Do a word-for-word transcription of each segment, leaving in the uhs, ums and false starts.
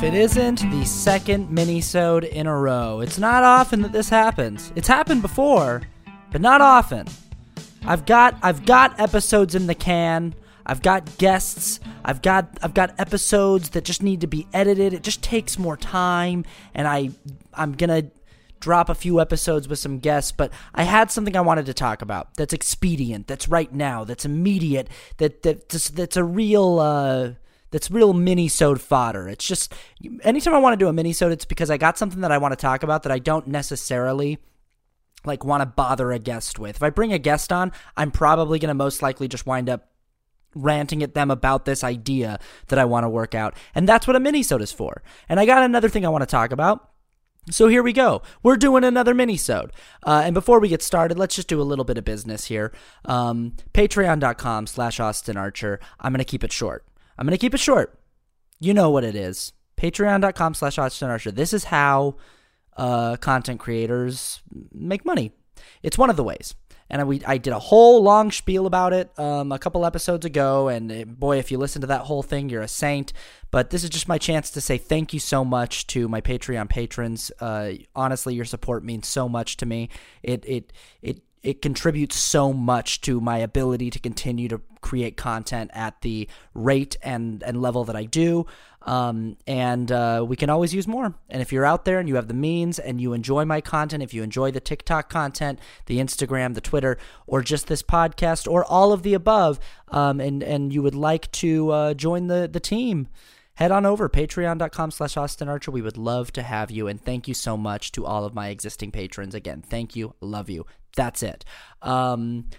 it isn't the second mini-sode in a row. It's not often that this happens. It's happened before, but not often. I've got I've got episodes in the can. I've got guests. I've got I've got episodes that just need to be edited. It just takes more time, and I I'm gonna drop a few episodes with some guests, but I had something I wanted to talk about that's expedient, that's right now, that's immediate, that that that's, that's a real uh, that's real mini-sode fodder. It's just anytime I want to do a mini-sode, it's because I got something that I want to talk about that I don't necessarily like want to bother a guest with. If I bring a guest on, I'm probably going to most likely just wind up ranting at them about this idea that I want to work out. And that's what a mini-sode is for. And I got another thing I want to talk about. So here we go. We're doing another mini-sode. Uh, and before we get started, let's just do a little bit of business here. Um, Patreon.com slash Austin Archer. I'm going to keep it short. I'm going to keep it short. You know what it is. Patreon.com slash Austin Archer. This is how uh, content creators make money. It's one of the ways. And I, we, I did a whole long spiel about it um, a couple episodes ago, and it, boy, if you listen to that whole thing, you're a saint. But this is just my chance to say thank you so much to my Patreon patrons. Uh, honestly, your support means so much to me. It it it it contributes so much to my ability to continue to create content at the rate and, and level that I do. Um, and uh, we can always use more. And if you're out there and you have the means and you enjoy my content, if you enjoy the TikTok content, the Instagram, the Twitter, or just this podcast, or all of the above, um, and, and you would like to uh, join the, the team, head on over, patreon.com slash Austin Archer. We would love to have you, and thank you so much to all of my existing patrons. Again, thank you, love you. That's it. Um,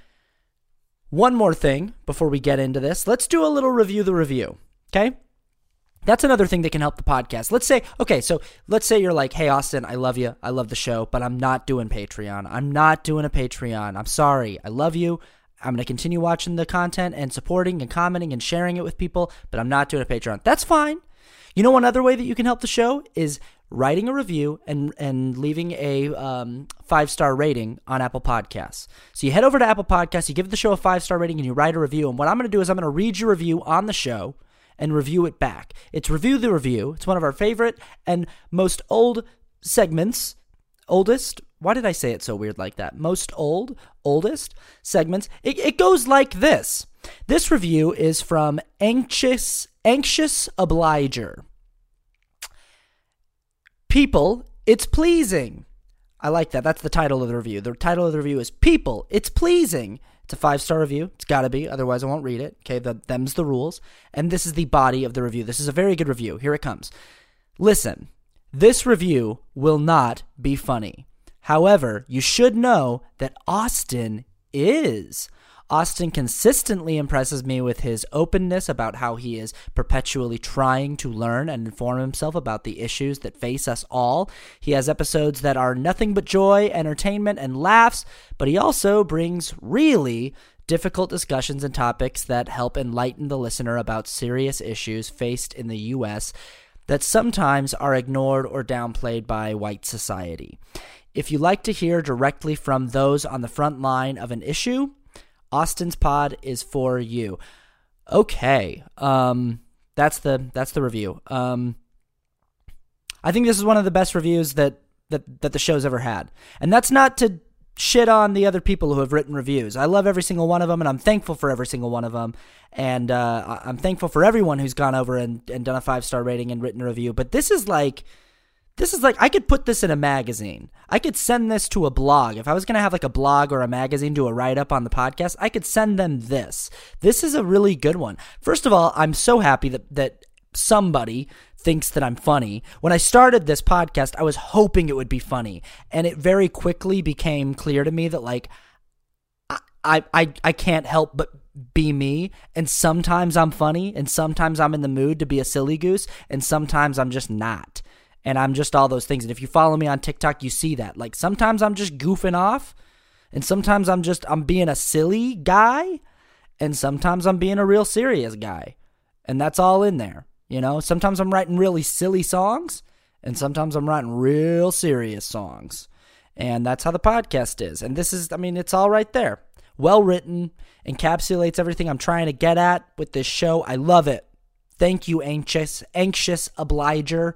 one more thing before we get into this. Let's do a little review the review, okay? That's another thing that can help the podcast. Let's say, okay, so let's say you're like, hey, Austin, I love you. I love the show, but I'm not doing Patreon. I'm not doing a Patreon. I'm sorry. I love you. I'm going to continue watching the content and supporting and commenting and sharing it with people, but I'm not doing a Patreon. That's fine. You know, one other way that you can help the show is writing a review and and leaving a um, five-star rating on Apple Podcasts. So you head over to Apple Podcasts, you give the show a five-star rating, and you write a review. And what I'm going to do is I'm going to read your review on the show and review it back. It's Review the Review. It's one of our favorite and most old segments. Oldest? Why did I say it so weird like that? Most old, oldest segments. It, it goes like this. This review is from Anxious, Anxious Obliger. People, it's pleasing. I like that. That's the title of the review. The title of the review is People, it's pleasing. It's a five-star review. It's got to be. Otherwise, I won't read it. Okay, the, them's the rules. And this is the body of the review. This is a very good review. Here it comes. Listen, this review will not be funny. However, you should know that Austin is. Austin consistently impresses me with his openness about how he is perpetually trying to learn and inform himself about the issues that face us all. He has episodes that are nothing but joy, entertainment, and laughs, but he also brings really difficult discussions and topics that help enlighten the listener about serious issues faced in the U S that sometimes are ignored or downplayed by white society. If you like to hear directly from those on the front line of an issue, Austin's pod is for you. Okay, um, that's the that's the review. Um, I think this is one of the best reviews that, that that the show's ever had, and that's not to shit on the other people who have written reviews. I love every single one of them, and I'm thankful for every single one of them, and uh, I'm thankful for everyone who's gone over and, and done a five star rating and written a review. But this is like. This is like, I could put this in a magazine. I could send this to a blog. If I was going to have like a blog or a magazine do a write-up on the podcast, I could send them this. This is a really good one. First of all, I'm so happy that, that somebody thinks that I'm funny. When I started this podcast, I was hoping it would be funny. And it very quickly became clear to me that like, I, I, I can't help but be me. And sometimes I'm funny. And sometimes I'm in the mood to be a silly goose. And sometimes I'm just not. And I'm just all those things. And if you follow me on TikTok, you see that. Like, sometimes I'm just goofing off. And sometimes I'm just, I'm being a silly guy. And sometimes I'm being a real serious guy. And that's all in there. You know, sometimes I'm writing really silly songs. And sometimes I'm writing real serious songs. And that's how the podcast is. And this is, I mean, it's all right there. Well written. Encapsulates everything I'm trying to get at with this show. I love it. Thank you, anxious, anxious obliger.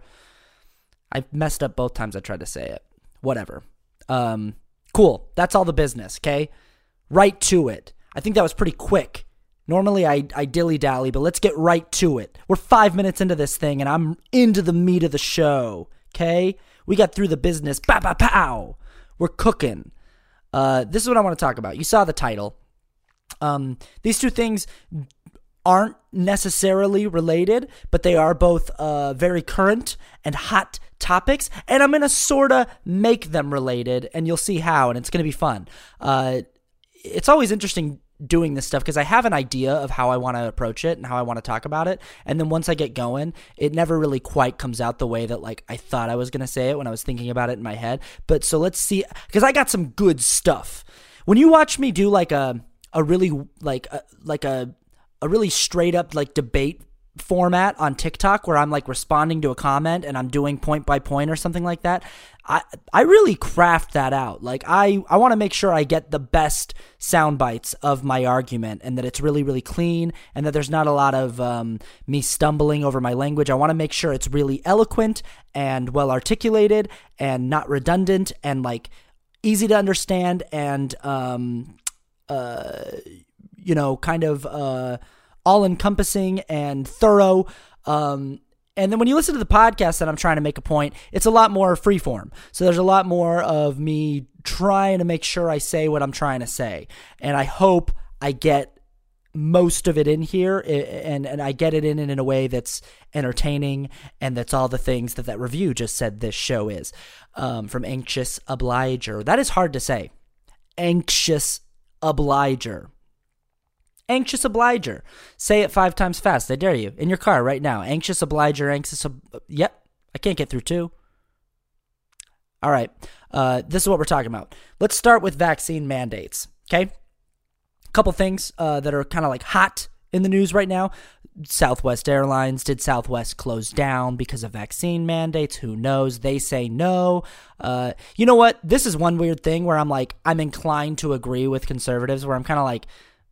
I messed up both times I tried to say it. Whatever. Um, cool. That's all the business, okay? Right to it. I think that was pretty quick. Normally I, I dilly-dally, but let's get right to it. We're five minutes into this thing, and I'm into the meat of the show, okay? We got through the business. Pow, pow, pow. We're cooking. Uh, this is what I want to talk about. You saw the title. Um, these two things aren't necessarily related, but they are both uh, very current and hot topics, and I'm going to sort of make them related, and you'll see how, and it's going to be fun. Uh, it's always interesting doing this stuff because I have an idea of how I want to approach it and how I want to talk about it, and then once I get going, it never really quite comes out the way that like I thought I was going to say it when I was thinking about it in my head. But so let's see, because I got some good stuff. When you watch me do like a a really like a, like a a really straight up like debate format on TikTok where I'm like responding to a comment and I'm doing point by point or something like that, I I really craft that out. Like I, I want to make sure I get the best sound bites of my argument and that it's really, really clean and that there's not a lot of um, me stumbling over my language. I want to make sure it's really eloquent and well articulated and not redundant and like easy to understand and um uh you know kind of uh all-encompassing and thorough. Um, and then when you listen to the podcast that I'm trying to make a point, it's a lot more freeform. So there's a lot more of me trying to make sure I say what I'm trying to say. And I hope I get most of it in here and, and I get it in in a way that's entertaining and that's all the things that that review just said this show is. Um, from Anxious Obliger. That is hard to say. Anxious Obliger. Anxious Obliger. Say it five times fast. I dare you. In your car right now. Anxious Obliger. Anxious. Ob- yep. I can't get through two. All right. Uh, this is what we're talking about. Let's start with vaccine mandates. Okay. A couple things uh, that are kind of like hot in the news right now. Southwest Airlines. Did Southwest close down because of vaccine mandates? Who knows? They say no. Uh, you know what? This is one weird thing where I'm like, I'm inclined to agree with conservatives where I'm kind of like,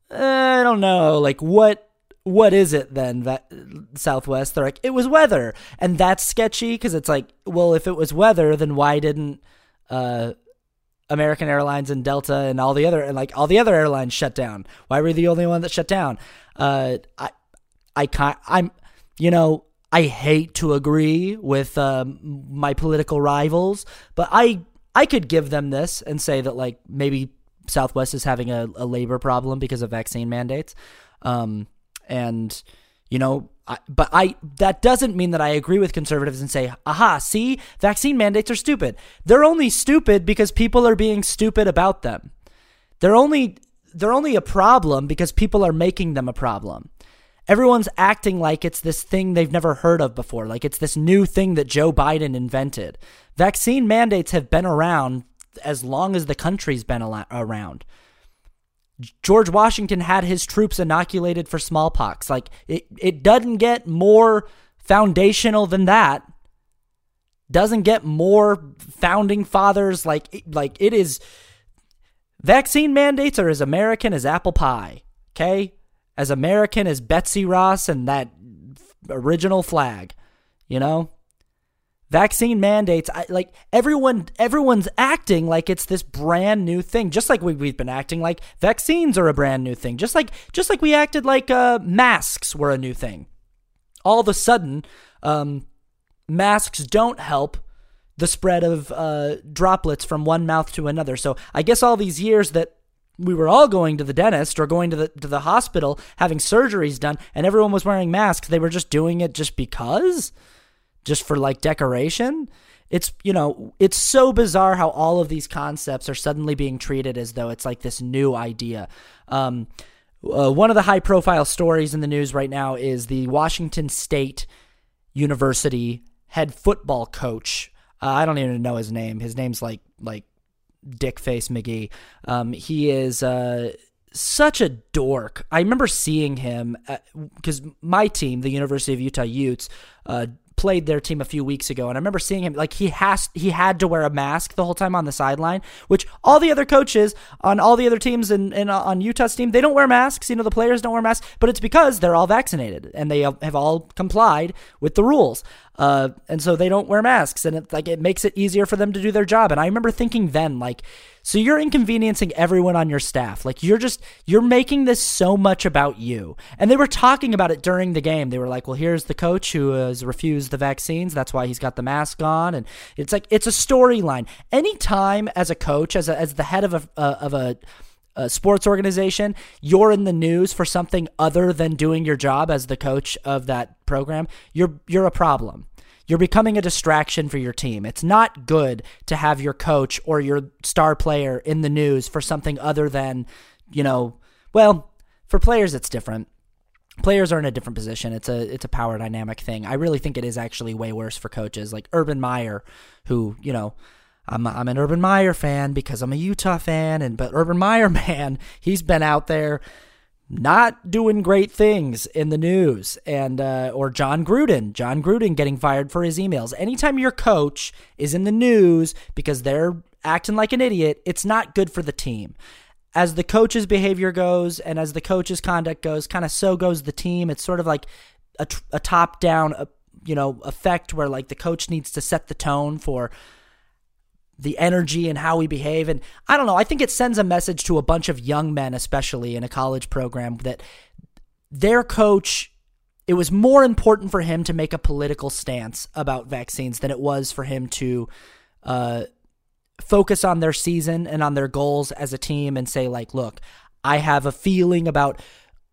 I don't know, like what what is it then, that Southwest? They're like, it was weather, and that's sketchy because it's like, well, if it was weather, then why didn't uh, American Airlines and Delta and all the other and like all the other airlines shut down? Why were we the only one that shut down? Uh, I I can't. I'm you know I hate to agree with um, my political rivals, but I I could give them this and say that like maybe Southwest is having a, a labor problem because of vaccine mandates. Um, and, you know, I, but I, that doesn't mean that I agree with conservatives and say, aha, see, vaccine mandates are stupid. They're only stupid because people are being stupid about them. They're only, they're only a problem because people are making them a problem. Everyone's acting like it's this thing they've never heard of before. Like it's this new thing that Joe Biden invented. Vaccine mandates have been around as long as the country's been around. George Washington had his troops inoculated for smallpox. Like it, it doesn't get more foundational than that. Doesn't get more founding fathers. Like, like it is. Vaccine mandates are as American as apple pie. Okay, as American as Betsy Ross and that original flag. You know. Vaccine mandates, I, like everyone, everyone's acting like it's this brand new thing, just like we, we've been acting like vaccines are a brand new thing, just like just like we acted like uh, masks were a new thing. All of a sudden, um, masks don't help the spread of uh, droplets from one mouth to another. So I guess all these years that we were all going to the dentist or going to the to the hospital having surgeries done, and everyone was wearing masks, they were just doing it just because. Just for like decoration. It's, you know, it's so bizarre how all of these concepts are suddenly being treated as though it's like this new idea. Um, uh, one of the high profile stories in the news right now is the Washington State University head football coach. Uh, I don't even know his name. His name's like, like Dickface McGee. Um, he is, uh, such a dork. I remember seeing him because my team, the University of Utah Utes, uh, played their team a few weeks ago, and I remember seeing him, like, he has he had to wear a mask the whole time on the sideline, which all the other coaches on all the other teams and in, in, on Utah's team, they don't wear masks. You know, the players don't wear masks, but it's because they're all vaccinated and they have all complied with the rules. Uh, and so they don't wear masks, and it, like, it makes it easier for them to do their job. And I remember thinking then, like, so you're inconveniencing everyone on your staff. Like, you're just, you're making this so much about you. And they were talking about it during the game. They were like, well, here's the coach who has refused the vaccines. That's why he's got the mask on. And it's like, it's a storyline. Anytime as a coach, as a, as the head of a, uh, of a, a sports organization, you're in the news for something other than doing your job as the coach of that program, you're, you're a problem. You're becoming a distraction for your team. It's not good to have your coach or your star player in the news for something other than, you know, well, for players it's different. Players are in a different position. It's a it's a power dynamic thing. I really think it is actually way worse for coaches like Urban Meyer, who, you know, I'm I'm an Urban Meyer fan because I'm a Utah fan, and but Urban Meyer, man, he's been out there not doing great things in the news. And uh, or John Gruden, John Gruden getting fired for his emails. Anytime your coach is in the news because they're acting like an idiot, it's not good for the team. As the coach's behavior goes and as the coach's conduct goes, kind of so goes the team. It's sort of like a, a top-down, uh, you know, effect where, like, the coach needs to set the tone for the energy and how we behave. And I don't know, I think it sends a message to a bunch of young men, especially in a college program, that their coach, it was more important for him to make a political stance about vaccines than it was for him to uh, focus on their season and on their goals as a team and say, like, look, I have a feeling about,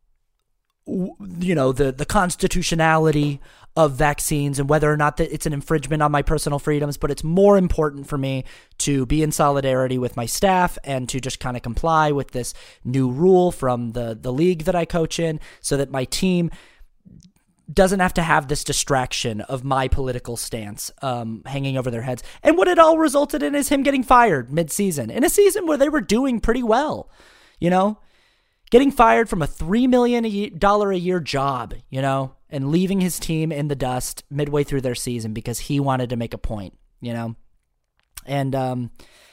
you know, the, the constitutionality of vaccines and whether or not that it's an infringement on my personal freedoms, but it's more important for me to be in solidarity with my staff and to just kind of comply with this new rule from the, the league that I coach in so that my team doesn't have to have this distraction of my political stance um, hanging over their heads. And what it all resulted in is him getting fired mid-season in a season where they were doing pretty well, you know, getting fired from a three million dollars a year job, you know, and leaving his team in the dust midway through their season because he wanted to make a point, you know? And um,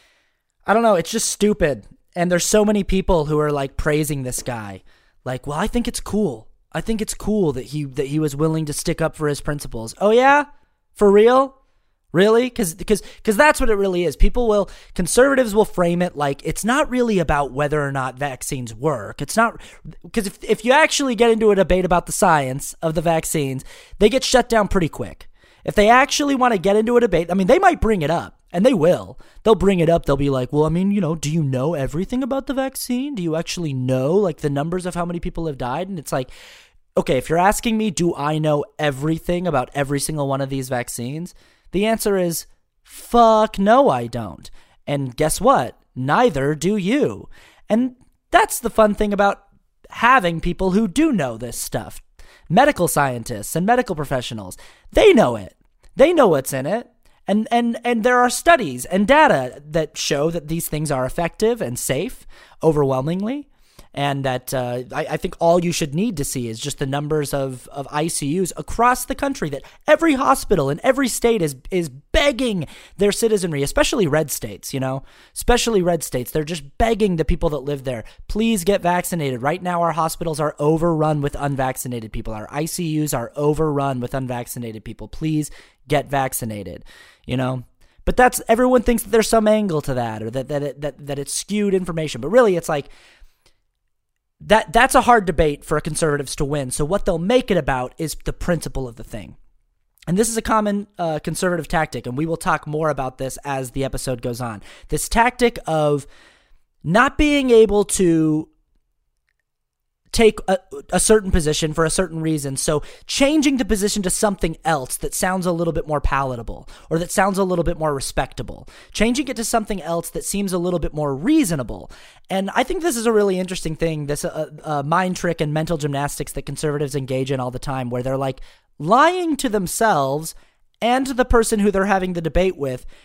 I don't know, it's just stupid. And there's so many people who are, like, praising this guy. Like, well, I think it's cool. I think it's cool that he that he was willing to stick up for his principles. Oh, yeah? For real? Really? Because because because that's what it really is. People will, conservatives will frame it like it's not really about whether or not vaccines work. It's not, because if, if you actually get into a debate about the science of the vaccines, they get shut down pretty quick. If they actually want to get into a debate, I mean, they might bring it up, and they will. They'll bring it up. They'll be like, well, I mean, you know, do you know everything about the vaccine? Do you actually know, like, the numbers of how many people have died? And it's like, okay, if you're asking me, do I know everything about every single one of these vaccines? The answer is, fuck no, I don't. And guess what? Neither do you. And that's the fun thing about having people who do know this stuff. Medical scientists and medical professionals, they know it. They know what's in it. And and and there are studies and data that show that these things are effective and safe overwhelmingly. And that uh, I, I think all you should need to see is just the numbers of, of I C Us across the country, that every hospital in every state is is begging their citizenry, especially red states, you know, especially red states. They're just begging the people that live there, please get vaccinated. Right now, our hospitals are overrun with unvaccinated people. Our I C Us are overrun with unvaccinated people. Please get vaccinated, you know. But that's, everyone thinks that there's some angle to that, or that that it, that that it's skewed information. But really, it's like, That that's a hard debate for conservatives to win. So what they'll make it about is the principle of the thing. And this is a common uh, conservative tactic, and we will talk more about this as the episode goes on. This tactic of not being able to take a, a certain position for a certain reason, so changing the position to something else that sounds a little bit more palatable, or that sounds a little bit more respectable, changing it to something else that seems a little bit more reasonable. And I think this is a really interesting thing, this uh, uh, mind trick and mental gymnastics that conservatives engage in all the time, where they're like lying to themselves and to the person who they're having the debate with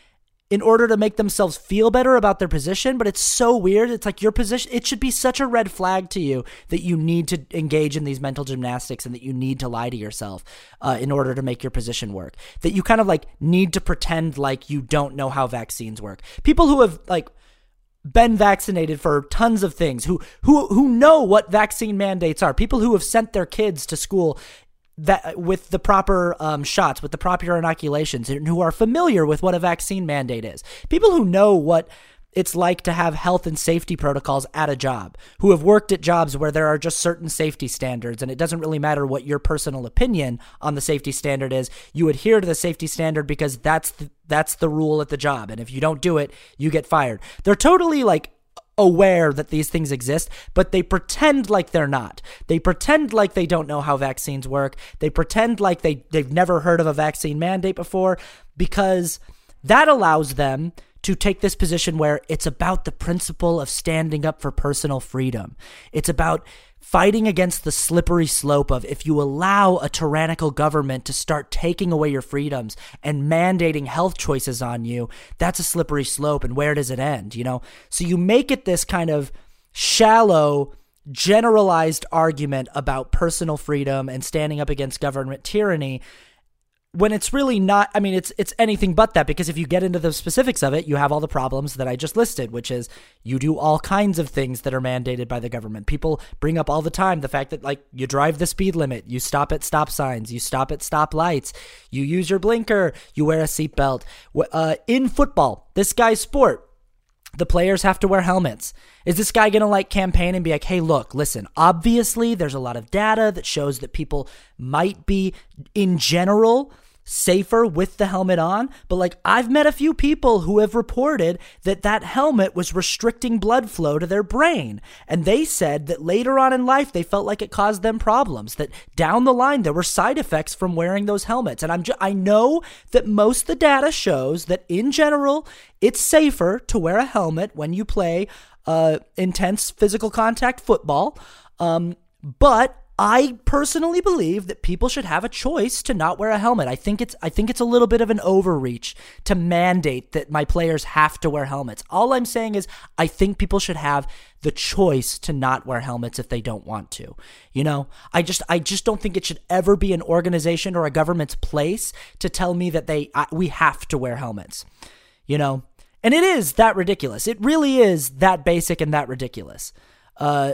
in order to make themselves feel better about their position, but it's so weird. It's like your position, it should be such a red flag to you that you need to engage in these mental gymnastics and that you need to lie to yourself uh, in order to make your position work. That you kind of like need to pretend like you don't know how vaccines work. People who have like been vaccinated for tons of things, who who who know what vaccine mandates are, people who have sent their kids to school that with the proper um, shots, with the proper inoculations, and who are familiar with what a vaccine mandate is. People who know what it's like to have health and safety protocols at a job, who have worked at jobs where there are just certain safety standards, and it doesn't really matter what your personal opinion on the safety standard is. You adhere to the safety standard because that's the, that's the rule at the job, and if you don't do it, you get fired. They're totally like aware that these things exist, but they pretend like they're not. They pretend like they don't know how vaccines work. They pretend like they, they've never heard of a vaccine mandate before, because that allows them to take this position where it's about the principle of standing up for personal freedom. It's about fighting against the slippery slope of if you allow a tyrannical government to start taking away your freedoms and mandating health choices on you, that's a slippery slope, and where does it end, you know? So you make it this kind of shallow, generalized argument about personal freedom and standing up against government tyranny, when it's really not. I mean, it's it's anything but that, because if you get into the specifics of it, you have all the problems that I just listed, which is you do all kinds of things that are mandated by the government. People bring up all the time the fact that, like, you drive the speed limit, you stop at stop signs, you stop at stop lights, you use your blinker, you wear a seatbelt. Uh, in football, this guy's sport, the players have to wear helmets. Is this guy going to like campaign and be like, hey, look, listen, obviously there's a lot of data that shows that people might be in general safer with the helmet on, but like I've met a few people who have reported that that helmet was restricting blood flow to their brain, and they said that later on in life they felt like it caused them problems, that down the line there were side effects from wearing those helmets. And I'm ju- I know that most of the data shows that in general it's safer to wear a helmet when you play uh, intense physical contact football, um, but I personally believe that people should have a choice to not wear a helmet. I think it's I think it's a little bit of an overreach to mandate that my players have to wear helmets. All I'm saying is I think people should have the choice to not wear helmets if they don't want to. You know, I just I just don't think it should ever be an organization or a government's place to tell me that they I, we have to wear helmets. You know, and it is that ridiculous. It really is that basic and that ridiculous. Uh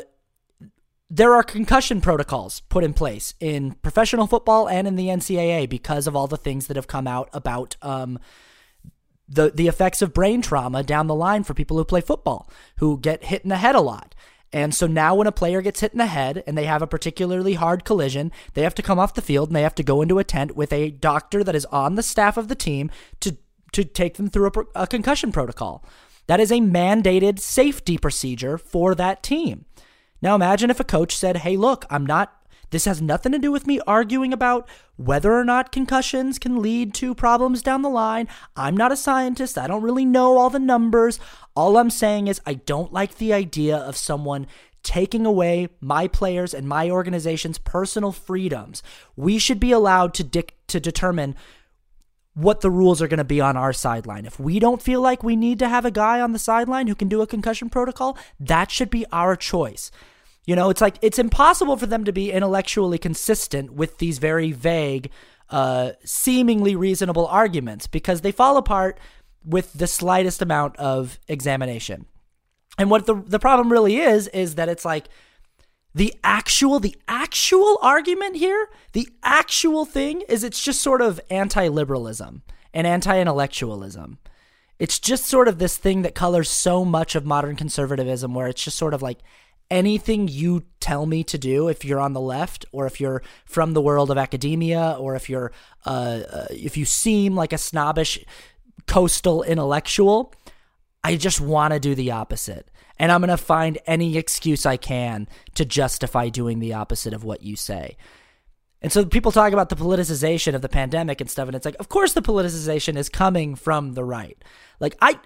There are concussion protocols put in place in professional football and in the N C double A because of all the things that have come out about um, the the effects of brain trauma down the line for people who play football, who get hit in the head a lot. And so now when a player gets hit in the head and they have a particularly hard collision, they have to come off the field and they have to go into a tent with a doctor that is on the staff of the team to, to take them through a, a concussion protocol. That is a mandated safety procedure for that team. Now imagine if a coach said, hey, look, I'm not, this has nothing to do with me arguing about whether or not concussions can lead to problems down the line. I'm not a scientist. I don't really know all the numbers. All I'm saying is I don't like the idea of someone taking away my players and my organization's personal freedoms. We should be allowed to dic- to determine what the rules are going to be on our sideline. If we don't feel like we need to have a guy on the sideline who can do a concussion protocol, that should be our choice. You know, it's like, it's impossible for them to be intellectually consistent with these very vague, uh, seemingly reasonable arguments, because they fall apart with the slightest amount of examination. And what the, the problem really is, is that it's like, The actual, the actual argument here, the actual thing is it's just sort of anti-liberalism and anti-intellectualism. It's just sort of this thing that colors so much of modern conservatism, where it's just sort of like anything you tell me to do, if you're on the left or if you're from the world of academia, or if you're, uh, uh, if you seem like a snobbish coastal intellectual, I just want to do the opposite. And I'm going to find any excuse I can to justify doing the opposite of what you say. And so people talk about the politicization of the pandemic and stuff, and it's like, of course the politicization is coming from the right. Like, I,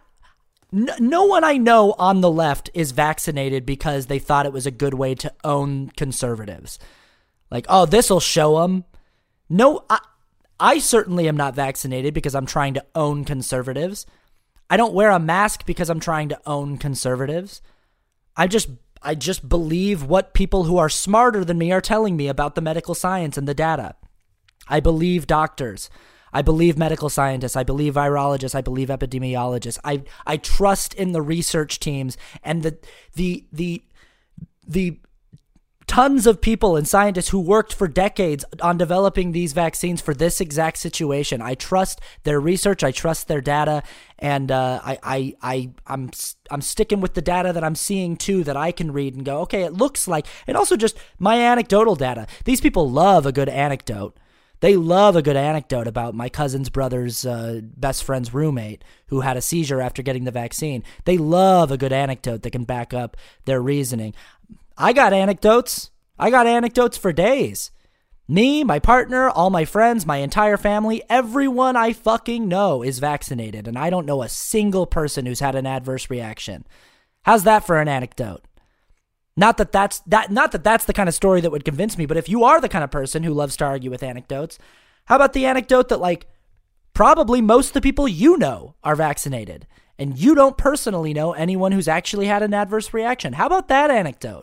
n- no one I know on the left is vaccinated because they thought it was a good way to own conservatives. Like, oh, this'll show them. No, I, I certainly am not vaccinated because I'm trying to own conservatives. I don't wear a mask because I'm trying to own conservatives. I just I just believe what people who are smarter than me are telling me about the medical science and the data. I believe doctors. I believe medical scientists. I believe virologists. I believe epidemiologists. I I trust in the research teams and the the the the tons of people and scientists who worked for decades on developing these vaccines for this exact situation. I trust their research. I trust their data, and uh, I I I I'm I'm sticking with the data that I'm seeing too, that I can read and go, okay, it looks like. And also just my anecdotal data. These people love a good anecdote. They love a good anecdote about my cousin's brother's uh, best friend's roommate who had a seizure after getting the vaccine. They love a good anecdote that can back up their reasoning. I got anecdotes. I got anecdotes for days. Me, my partner, all my friends, my entire family, everyone I fucking know is vaccinated, and I don't know a single person who's had an adverse reaction. How's that for an anecdote? Not that that's that not that that's the kind of story that would convince me, but if you are the kind of person who loves to argue with anecdotes, how about the anecdote that, like, probably most of the people you know are vaccinated and you don't personally know anyone who's actually had an adverse reaction? How about that anecdote?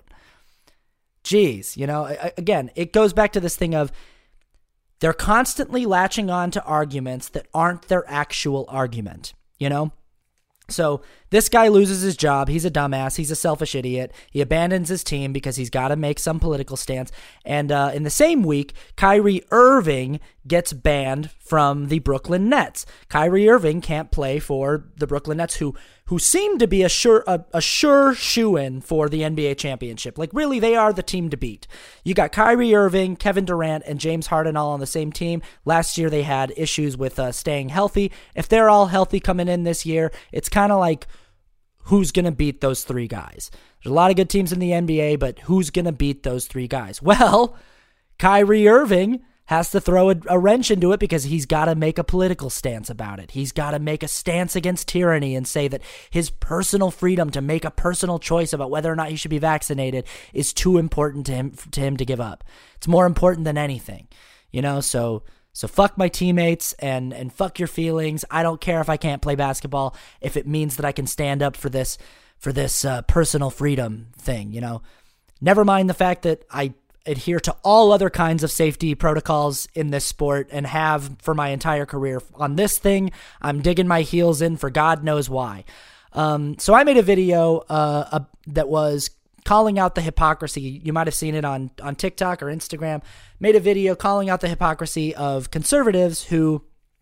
Geez, you know, again, it goes back to this thing of they're constantly latching on to arguments that aren't their actual argument, you know? So this guy loses his job. He's a dumbass. He's a selfish idiot. He abandons his team because he's got to make some political stance. And uh, in the same week, Kyrie Irving gets banned from the Brooklyn Nets. Kyrie Irving can't play for the Brooklyn Nets, who who seem to be a sure a, a sure shoo-in for the N B A championship. Like, really, they are the team to beat. You got Kyrie Irving, Kevin Durant, and James Harden all on the same team. Last year, they had issues with uh, staying healthy. If they're all healthy coming in this year, it's kind of like, who's going to beat those three guys? There's a lot of good teams in the N B A, but who's going to beat those three guys? Well, Kyrie Irving has to throw a, a wrench into it because he's got to make a political stance about it. He's got to make a stance against tyranny and say that his personal freedom to make a personal choice about whether or not he should be vaccinated is too important to him to him to give up. It's more important than anything, you know. So so fuck my teammates and and fuck your feelings. I don't care if I can't play basketball if it means that I can stand up for this for this uh, personal freedom thing, you know. Never mind the fact that I adhere to all other kinds of safety protocols in this sport and have for my entire career. On this thing, I'm digging my heels in for God knows why. Um, so I made a video uh, uh, that was calling out the hypocrisy. You might have seen it on, on TikTok or Instagram. Made a video calling out the hypocrisy of conservatives who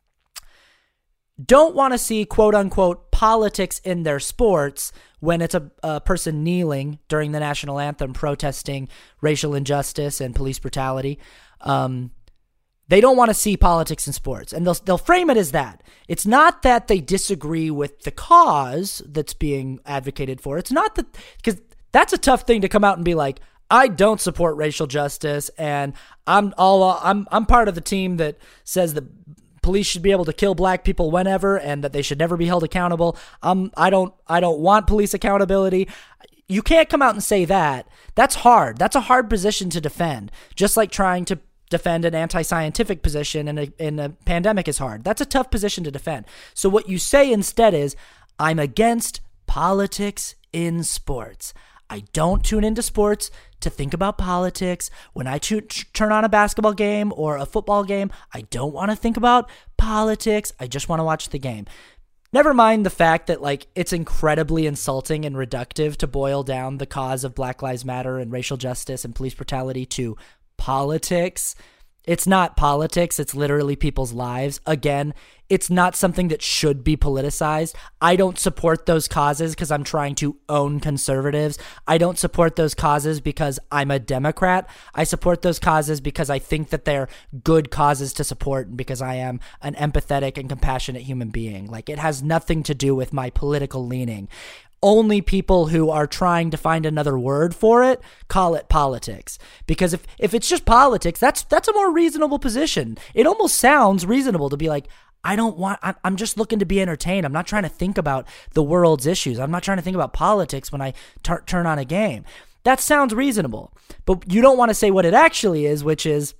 don't want to see quote-unquote politics in their sports when it's a, a person kneeling during the national anthem protesting racial injustice and police brutality. Um, they don't want to see politics in sports, and they'll they'll frame it as that. It's not that they disagree with the cause that's being advocated for. It's not that, because that's a tough thing to come out and be like, I don't support racial justice, and I'm all I'm I'm part of the team that says that police should be able to kill black people whenever and that they should never be held accountable. Um, I don't I don't want police accountability. You can't come out and say that. That's hard. That's a hard position to defend. Just like trying to defend an anti-scientific position in a, in a pandemic is hard. That's a tough position to defend. So what you say instead is, I'm against politics in sports. I don't tune into sports to think about politics. When I t- turn on a basketball game or a football game, I don't want to think about politics. I just want to watch the game. Never mind the fact that, like, it's incredibly insulting and reductive to boil down the cause of Black Lives Matter and racial justice and police brutality to politics. It's not politics. It's literally people's lives. Again, it's not something that should be politicized. I don't support those causes because I'm trying to own conservatives. I don't support those causes because I'm a Democrat. I support those causes because I think that they're good causes to support and because I am an empathetic and compassionate human being. Like, it has nothing to do with my political leaning. Only people who are trying to find another word for it call it politics. Because if, if it's just politics, that's that's a more reasonable position. It almost sounds reasonable to be like, I don't want, I'm just looking to be entertained. I'm not trying to think about the world's issues. I'm not trying to think about politics when I t- turn on a game. That sounds reasonable. But you don't want to say what it actually is, which is,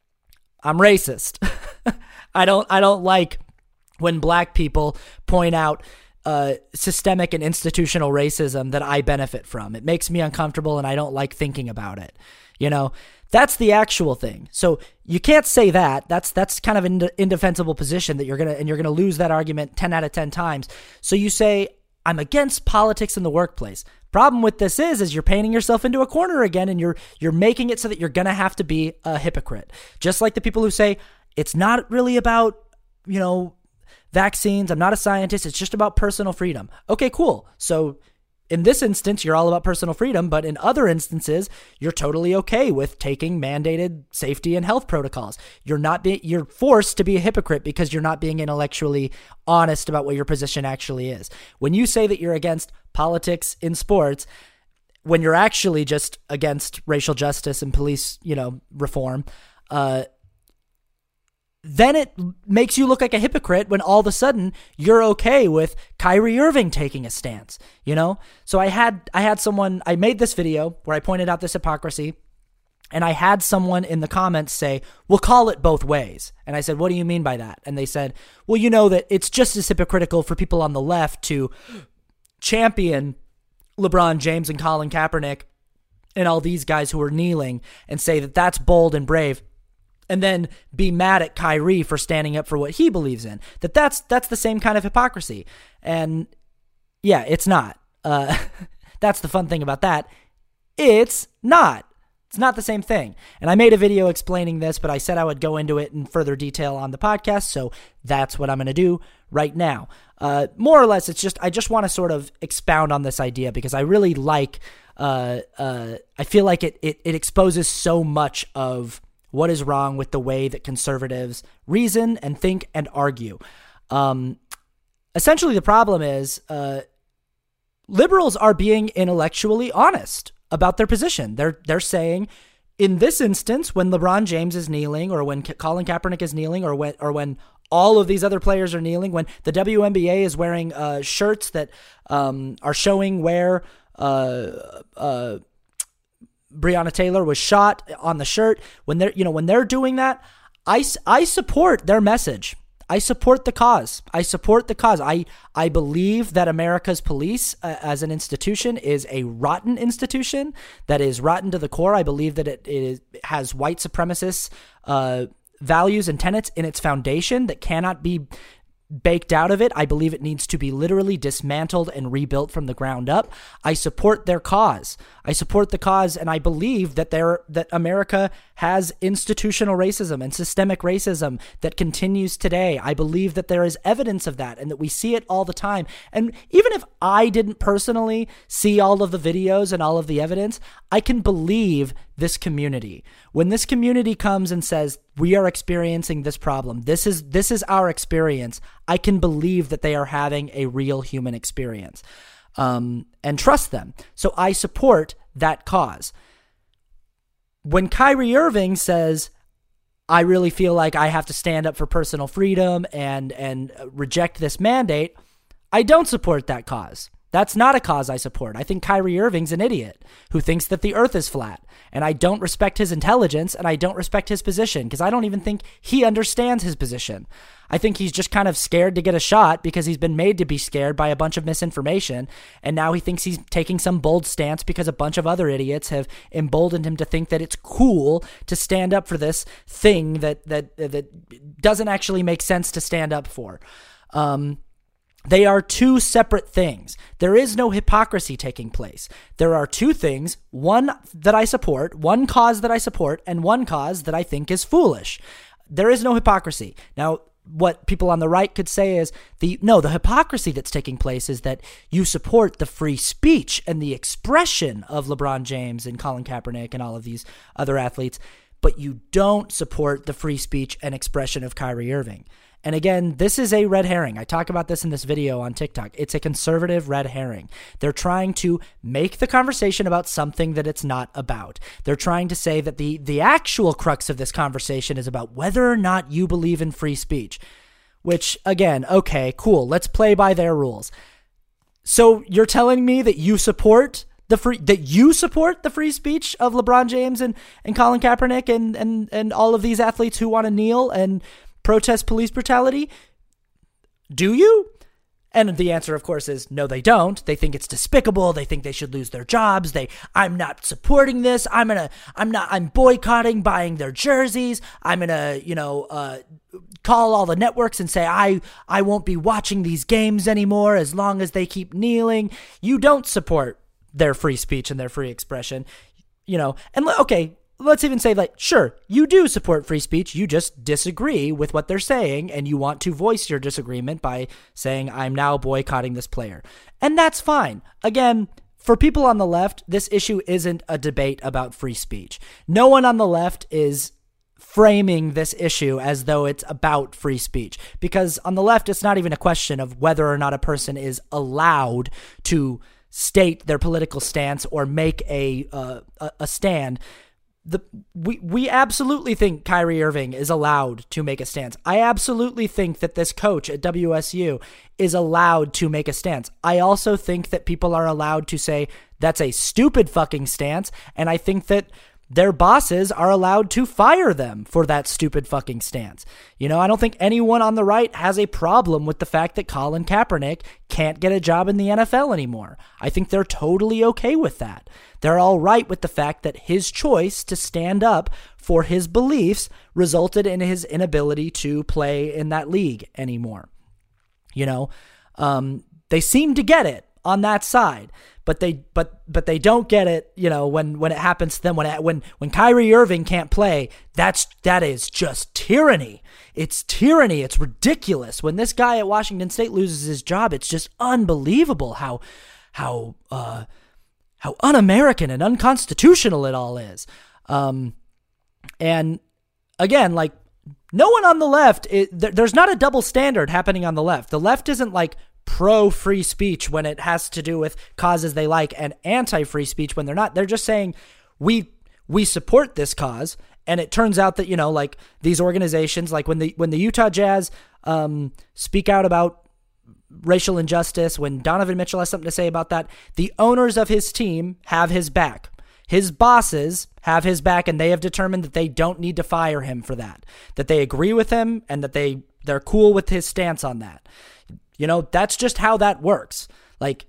I'm racist. I don't I don't like when black people point out uh, systemic and institutional racism that I benefit from. It makes me uncomfortable and I don't like thinking about it. You know, that's the actual thing. So you can't say that. That's that's kind of an indefensible position that you're gonna and you're gonna lose that argument ten out of ten times. So you say, I'm against politics in the workplace. Problem with this is, is you're painting yourself into a corner again, and you're you're making it so that you're gonna have to be a hypocrite. Just like the people who say it's not really about, you know, vaccines. I'm not a scientist. It's just about personal freedom. Okay, cool. So in this instance, you're all about personal freedom, but in other instances, you're totally okay with taking mandated safety and health protocols. You're not being, you're forced to be a hypocrite because you're not being intellectually honest about what your position actually is. When you say that you're against politics in sports, when you're actually just against racial justice and police, you know, reform, uh, then it makes you look like a hypocrite when all of a sudden you're okay with Kyrie Irving taking a stance, you know? So I had I had someone, I made this video where I pointed out this hypocrisy, and I had someone in the comments say, we'll call it both ways. And I said, what do you mean by that? And they said, well, you know that it's just as hypocritical for people on the left to champion LeBron James and Colin Kaepernick and all these guys who are kneeling and say that that's bold and brave, and then be mad at Kyrie for standing up for what he believes in. That that's that's the same kind of hypocrisy. And yeah, it's not. Uh, that's the fun thing about that. It's not. It's not the same thing. And I made a video explaining this, but I said I would go into it in further detail on the podcast, so that's what I'm going to do right now. Uh, more or less, it's just I just want to sort of expound on this idea because I really like, uh, uh, I feel like it, it it exposes so much of what is wrong with the way that conservatives reason and think and argue. Um, essentially, the problem is uh, liberals are being intellectually honest about their position. They're they're saying, in this instance, when LeBron James is kneeling, or when Colin Kaepernick is kneeling, or when or when all of these other players are kneeling, when the W N B A is wearing uh, shirts that um, are showing where uh, uh, Breonna Taylor was shot on the shirt, when they're, you know, when they're doing that, I, I support their message. I support the cause. I support the cause. I, I believe that America's police uh, as an institution is a rotten institution that is rotten to the core. I believe that it, it is, has white supremacist uh, values and tenets in its foundation that cannot be baked out of it. I believe it needs to be literally dismantled and rebuilt from the ground up. I support their cause. I support the cause, and I believe that there that America has institutional racism and systemic racism that continues today. I believe that there is evidence of that and that we see it all the time. And even if I didn't personally see all of the videos and all of the evidence, I can believe this community. When this community comes and says, we are experiencing this problem, this is this is our experience, I can believe that they are having a real human experience, um, and trust them. So I support that cause. When Kyrie Irving says, I really feel like I have to stand up for personal freedom and and reject this mandate, I don't support that cause. That's not a cause I support. I think Kyrie Irving's an idiot who thinks that the earth is flat. And I don't respect his intelligence, and I don't respect his position because I don't even think he understands his position. I think he's just kind of scared to get a shot because he's been made to be scared by a bunch of misinformation. And now he thinks he's taking some bold stance because a bunch of other idiots have emboldened him to think that it's cool to stand up for this thing that that that doesn't actually make sense to stand up for. Um, They are two separate things. There is no hypocrisy taking place. There are two things, one that I support, one cause that I support, and one cause that I think is foolish. There is no hypocrisy. Now, what people on the right could say is, the no, the hypocrisy that's taking place is that you support the free speech and the expression of LeBron James and Colin Kaepernick and all of these other athletes, but you don't support the free speech and expression of Kyrie Irving. And again, this is a red herring. I talk about this in this video on TikTok. It's a conservative red herring. They're trying to make the conversation about something that it's not about. They're trying to say that the, the actual crux of this conversation is about whether or not you believe in free speech. Which, again, okay, cool. Let's play by their rules. So you're telling me that you support the free that you support the free speech of LeBron James and, and Colin Kaepernick and, and, and all of these athletes who want to kneel and protest police brutality? Do you? And the answer, of course, is no, they don't. They think it's despicable. They think they should lose their jobs. They, I'm not supporting this. I'm gonna, I'm not, I'm boycotting buying their jerseys. I'm gonna, you know, uh, call all the networks and say I, I won't be watching these games anymore as long as they keep kneeling. You don't support their free speech and their free expression, you know. And okay, let's even say, like, sure, you do support free speech. You just disagree with what they're saying, and you want to voice your disagreement by saying, I'm now boycotting this player. And that's fine. Again, for people on the left, this issue isn't a debate about free speech. No one on the left is framing this issue as though it's about free speech, because on the left, it's not even a question of whether or not a person is allowed to state their political stance or make a uh, a, a stand. The, we we absolutely think Kyrie Irving is allowed to make a stance. I absolutely think that this coach at W S U is allowed to make a stance. I also think that people are allowed to say that's a stupid fucking stance, and I think that their bosses are allowed to fire them for that stupid fucking stance. You know, I don't think anyone on the right has a problem with the fact that Colin Kaepernick can't get a job in the N F L anymore. I think they're totally okay with that. They're all right with the fact that his choice to stand up for his beliefs resulted in his inability to play in that league anymore. You know, um, they seem to get it on that side. But they, but, but they don't get it, you know, when, when it happens to them, when, when, when Kyrie Irving can't play, that's, that is just tyranny. It's tyranny. It's ridiculous. When this guy at Washington State loses his job, it's just unbelievable how, how, uh, how un-American and unconstitutional it all is. Um, and again, like, no one on the left, it, there, there's not a double standard happening on the left. The left isn't like pro-free speech when it has to do with causes they like and anti-free speech when they're not. They're just saying, we we support this cause. And it turns out that, you know, like these organizations, like when the when the Utah Jazz um, speak out about racial injustice, when Donovan Mitchell has something to say about that, the owners of his team have his back. His bosses have his back, and they have determined that they don't need to fire him for that, that they agree with him and that they, they're cool with his stance on that. You know, that's just how that works. Like,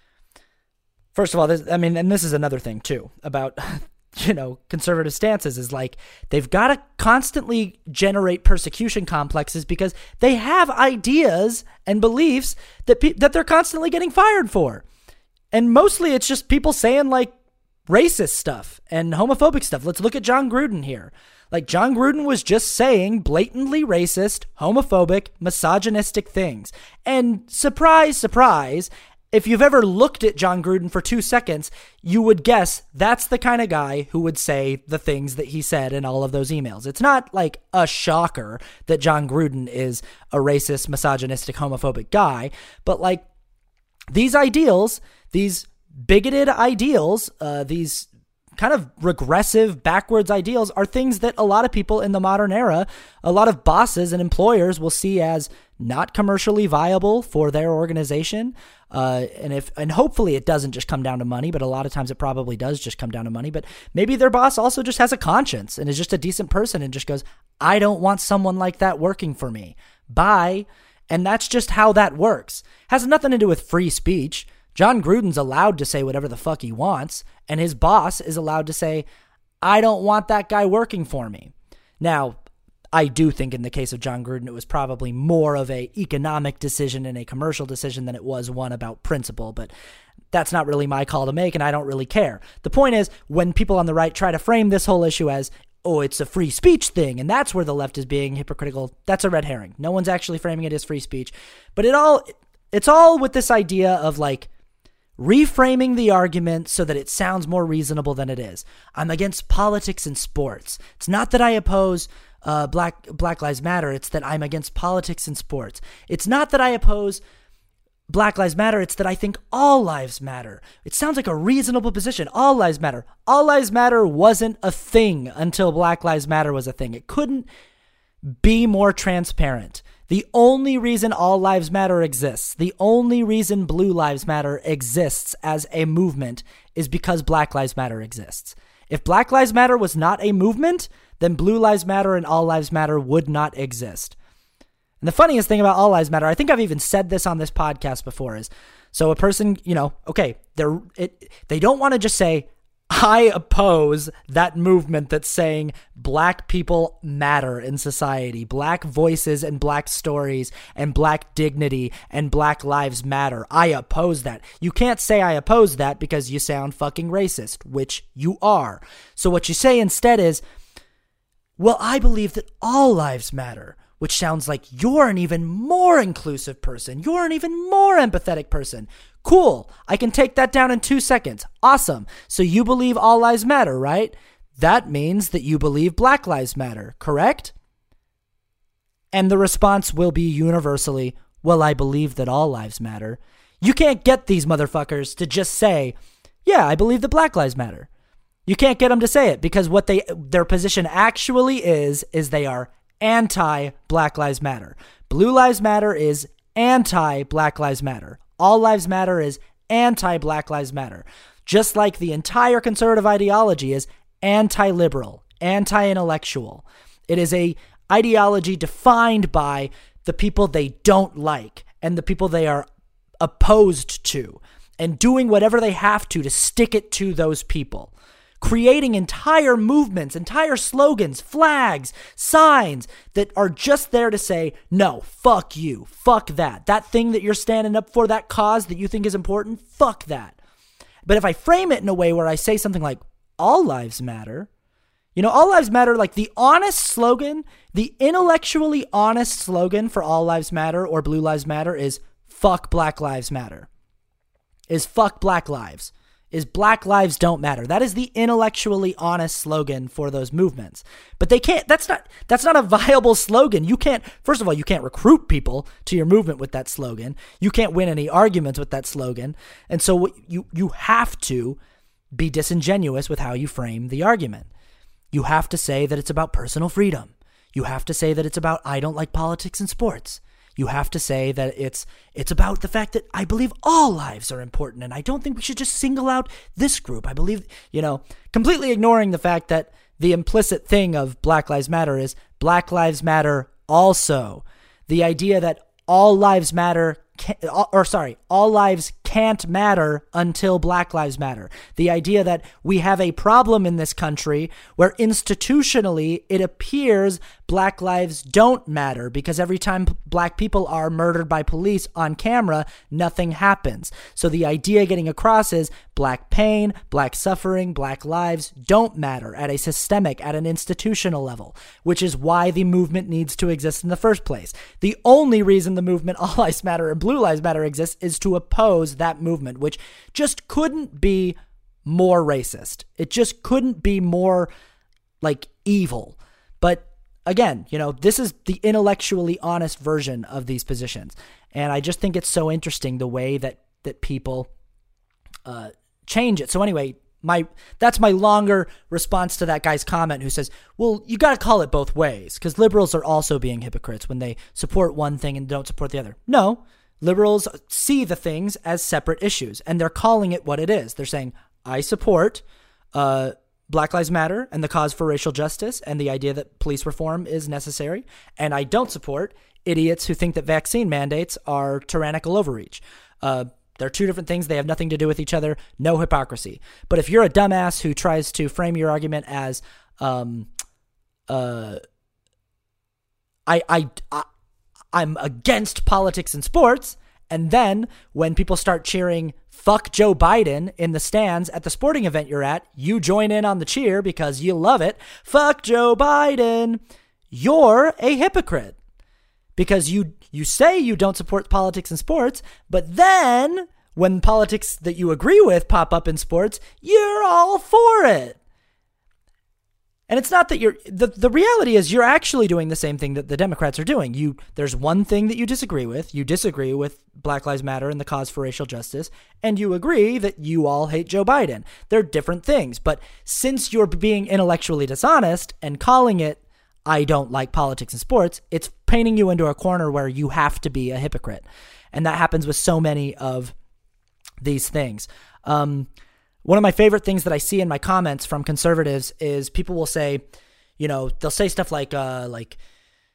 first of all, this, I mean, and this is another thing too about, you know, conservative stances is like, they've got to constantly generate persecution complexes because they have ideas and beliefs that pe- that they're constantly getting fired for. And mostly it's just people saying like racist stuff and homophobic stuff. Let's look at John Gruden here. Like, John Gruden was just saying blatantly racist, homophobic, misogynistic things. And surprise, surprise, if you've ever looked at John Gruden for two seconds, you would guess that's the kind of guy who would say the things that he said in all of those emails. It's not like a shocker that John Gruden is a racist, misogynistic, homophobic guy, but like these ideals, these bigoted ideals, uh, these kind of regressive, backwards ideals are things that a lot of people in the modern era, a lot of bosses and employers will see as not commercially viable for their organization. Uh, and if, and hopefully it doesn't just come down to money, but a lot of times it probably does just come down to money. But maybe their boss also just has a conscience and is just a decent person and just goes, I don't want someone like that working for me. Bye. And that's just how that works. Has nothing to do with free speech. John Gruden's allowed to say whatever the fuck he wants, and his boss is allowed to say, I don't want that guy working for me. Now, I do think in the case of John Gruden, it was probably more of a economic decision and a commercial decision than it was one about principle, but that's not really my call to make, and I don't really care. The point is, when people on the right try to frame this whole issue as, oh, it's a free speech thing, and that's where the left is being hypocritical, that's a red herring. No one's actually framing it as free speech. But it all, it's all with this idea of like, reframing the argument so that it sounds more reasonable than it is. I'm against politics and sports. It's not that I oppose uh, Black Black Lives Matter. It's that I'm against politics and sports. It's not that I oppose Black Lives Matter. It's that I think all lives matter. It sounds like a reasonable position. All lives matter. All lives matter wasn't a thing until Black Lives Matter was a thing. It couldn't be more transparent. The only reason All Lives Matter exists, the only reason Blue Lives Matter exists as a movement is because Black Lives Matter exists. If Black Lives Matter was not a movement, then Blue Lives Matter and All Lives Matter would not exist. And the funniest thing about All Lives Matter, I think I've even said this on this podcast before, is so a person, you know, okay, they're it, they don't want to just say, I oppose that movement that's saying black people matter in society, black voices and black stories and black dignity and black lives matter. I oppose that. You can't say I oppose that because you sound fucking racist, which you are. So what you say instead is, well, I believe that all lives matter, which sounds like you're an even more inclusive person. You're an even more empathetic person. Cool. I can take that down in two seconds. Awesome. So you believe all lives matter, right? That means that you believe Black Lives Matter, correct? And the response will be universally, well, I believe that all lives matter. You can't get these motherfuckers to just say, yeah, I believe that Black Lives Matter. You can't get them to say it because what they their position actually is, is they are anti-Black Lives Matter. Blue Lives Matter is anti-Black Lives Matter. All Lives Matter is anti-Black Lives Matter. Just like the entire conservative ideology is anti-liberal, anti-intellectual. It is a ideology defined by the people they don't like and the people they are opposed to, and doing whatever they have to to stick it to those people. Creating entire movements, entire slogans, flags, signs that are just there to say, no, fuck you, fuck that. That thing that you're standing up for, that cause that you think is important, fuck that. But if I frame it in a way where I say something like, all lives matter, you know, all lives matter, like the honest slogan, the intellectually honest slogan for all lives matter or blue lives matter is fuck Black Lives Matter, is fuck Black lives. Is Black lives don't matter. That is the intellectually honest slogan for those movements. But they can't, that's not, that's not a viable slogan. You can't, first of all, you can't recruit people to your movement with that slogan. You can't win any arguments with that slogan. And so what you, you have to be disingenuous with how you frame the argument. You have to say that it's about personal freedom. You have to say that it's about, I don't like politics and sports. You have to say that it's it's about the fact that I believe all lives are important, and I don't think we should just single out this group. I believe, you know, completely ignoring the fact that the implicit thing of Black Lives Matter is Black Lives Matter also. The idea that all lives matter, can, or sorry, all lives can't matter until Black Lives Matter. The idea that we have a problem in this country where institutionally it appears Black lives don't matter because every time black people are murdered by police on camera, nothing happens. So the idea getting across is black pain, black suffering, black lives don't matter at a systemic, at an institutional level, which is why the movement needs to exist in the first place. The only reason the movement All Lives Matter and Blue Lives Matter exists is to oppose that movement, which just couldn't be more racist. It just couldn't be more like evil. But again, you know, this is the intellectually honest version of these positions. And I just think it's so interesting the way that, that people uh, change it. So anyway, my that's my longer response to that guy's comment who says, well, you got to call it both ways because liberals are also being hypocrites when they support one thing and don't support the other. No, liberals see the things as separate issues and they're calling it what it is. They're saying, I support uh, Black Lives Matter and the cause for racial justice and the idea that police reform is necessary. And I don't support idiots who think that vaccine mandates are tyrannical overreach. Uh, they're two different things. They have nothing to do with each other. No hypocrisy. But if you're a dumbass who tries to frame your argument as, um, uh, I, I, I, I'm against politics and sports, and then when people start cheering fuck Joe Biden in the stands at the sporting event you're at, you join in on the cheer because you love it. Fuck Joe Biden. You're a hypocrite because you you say you don't support politics and sports, but then when politics that you agree with pop up in sports, you're all for it. And it's not that you're, the, the reality is you're actually doing the same thing that the Democrats are doing. You, there's one thing that you disagree with. You disagree with Black Lives Matter and the cause for racial justice, and you agree that you all hate Joe Biden. They're different things. But since you're being intellectually dishonest and calling it, I don't like politics and sports, it's painting you into a corner where you have to be a hypocrite. And that happens with so many of these things. Um, One of my favorite things that I see in my comments from conservatives is people will say, you know, they'll say stuff like, uh, like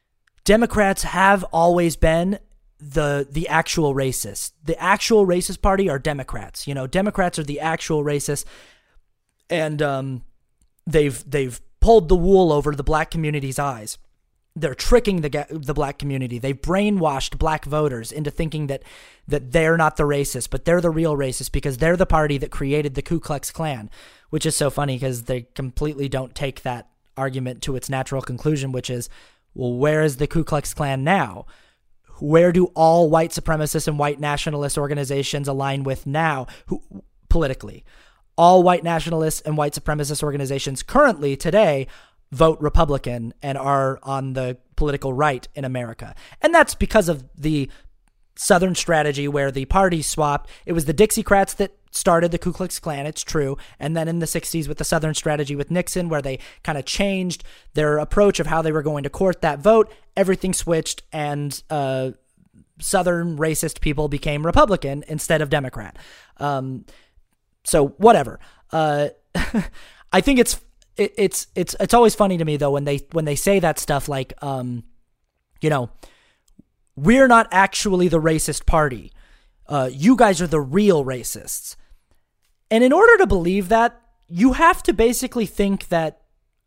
Democrats have always been the the actual racists. The actual racist party are Democrats. You know, Democrats are the actual racists, and um, they've they've pulled the wool over the black community's eyes. They're tricking the the black community. They've brainwashed black voters into thinking that that they're not the racist, but they're the real racist because they're the party that created the Ku Klux Klan, which is so funny because they completely don't take that argument to its natural conclusion, which is, well, where is the Ku Klux Klan now? Where do all white supremacist and white nationalist organizations align with now, who, politically? All white nationalists and white supremacist organizations currently, today, vote Republican and are on the political right in America. And that's because of the Southern strategy where the parties swapped. It was the Dixiecrats that started the Ku Klux Klan, it's true. And then in the sixties with the Southern strategy with Nixon, where they kind of changed their approach of how they were going to court that vote, everything switched and uh, Southern racist people became Republican instead of Democrat. Um, so whatever. Uh, I think it's it, it's it's it's always funny to me though when they when they say that stuff like, um, you know, we're not actually the racist party. Uh, you guys are the real racists. And in order to believe that, you have to basically think that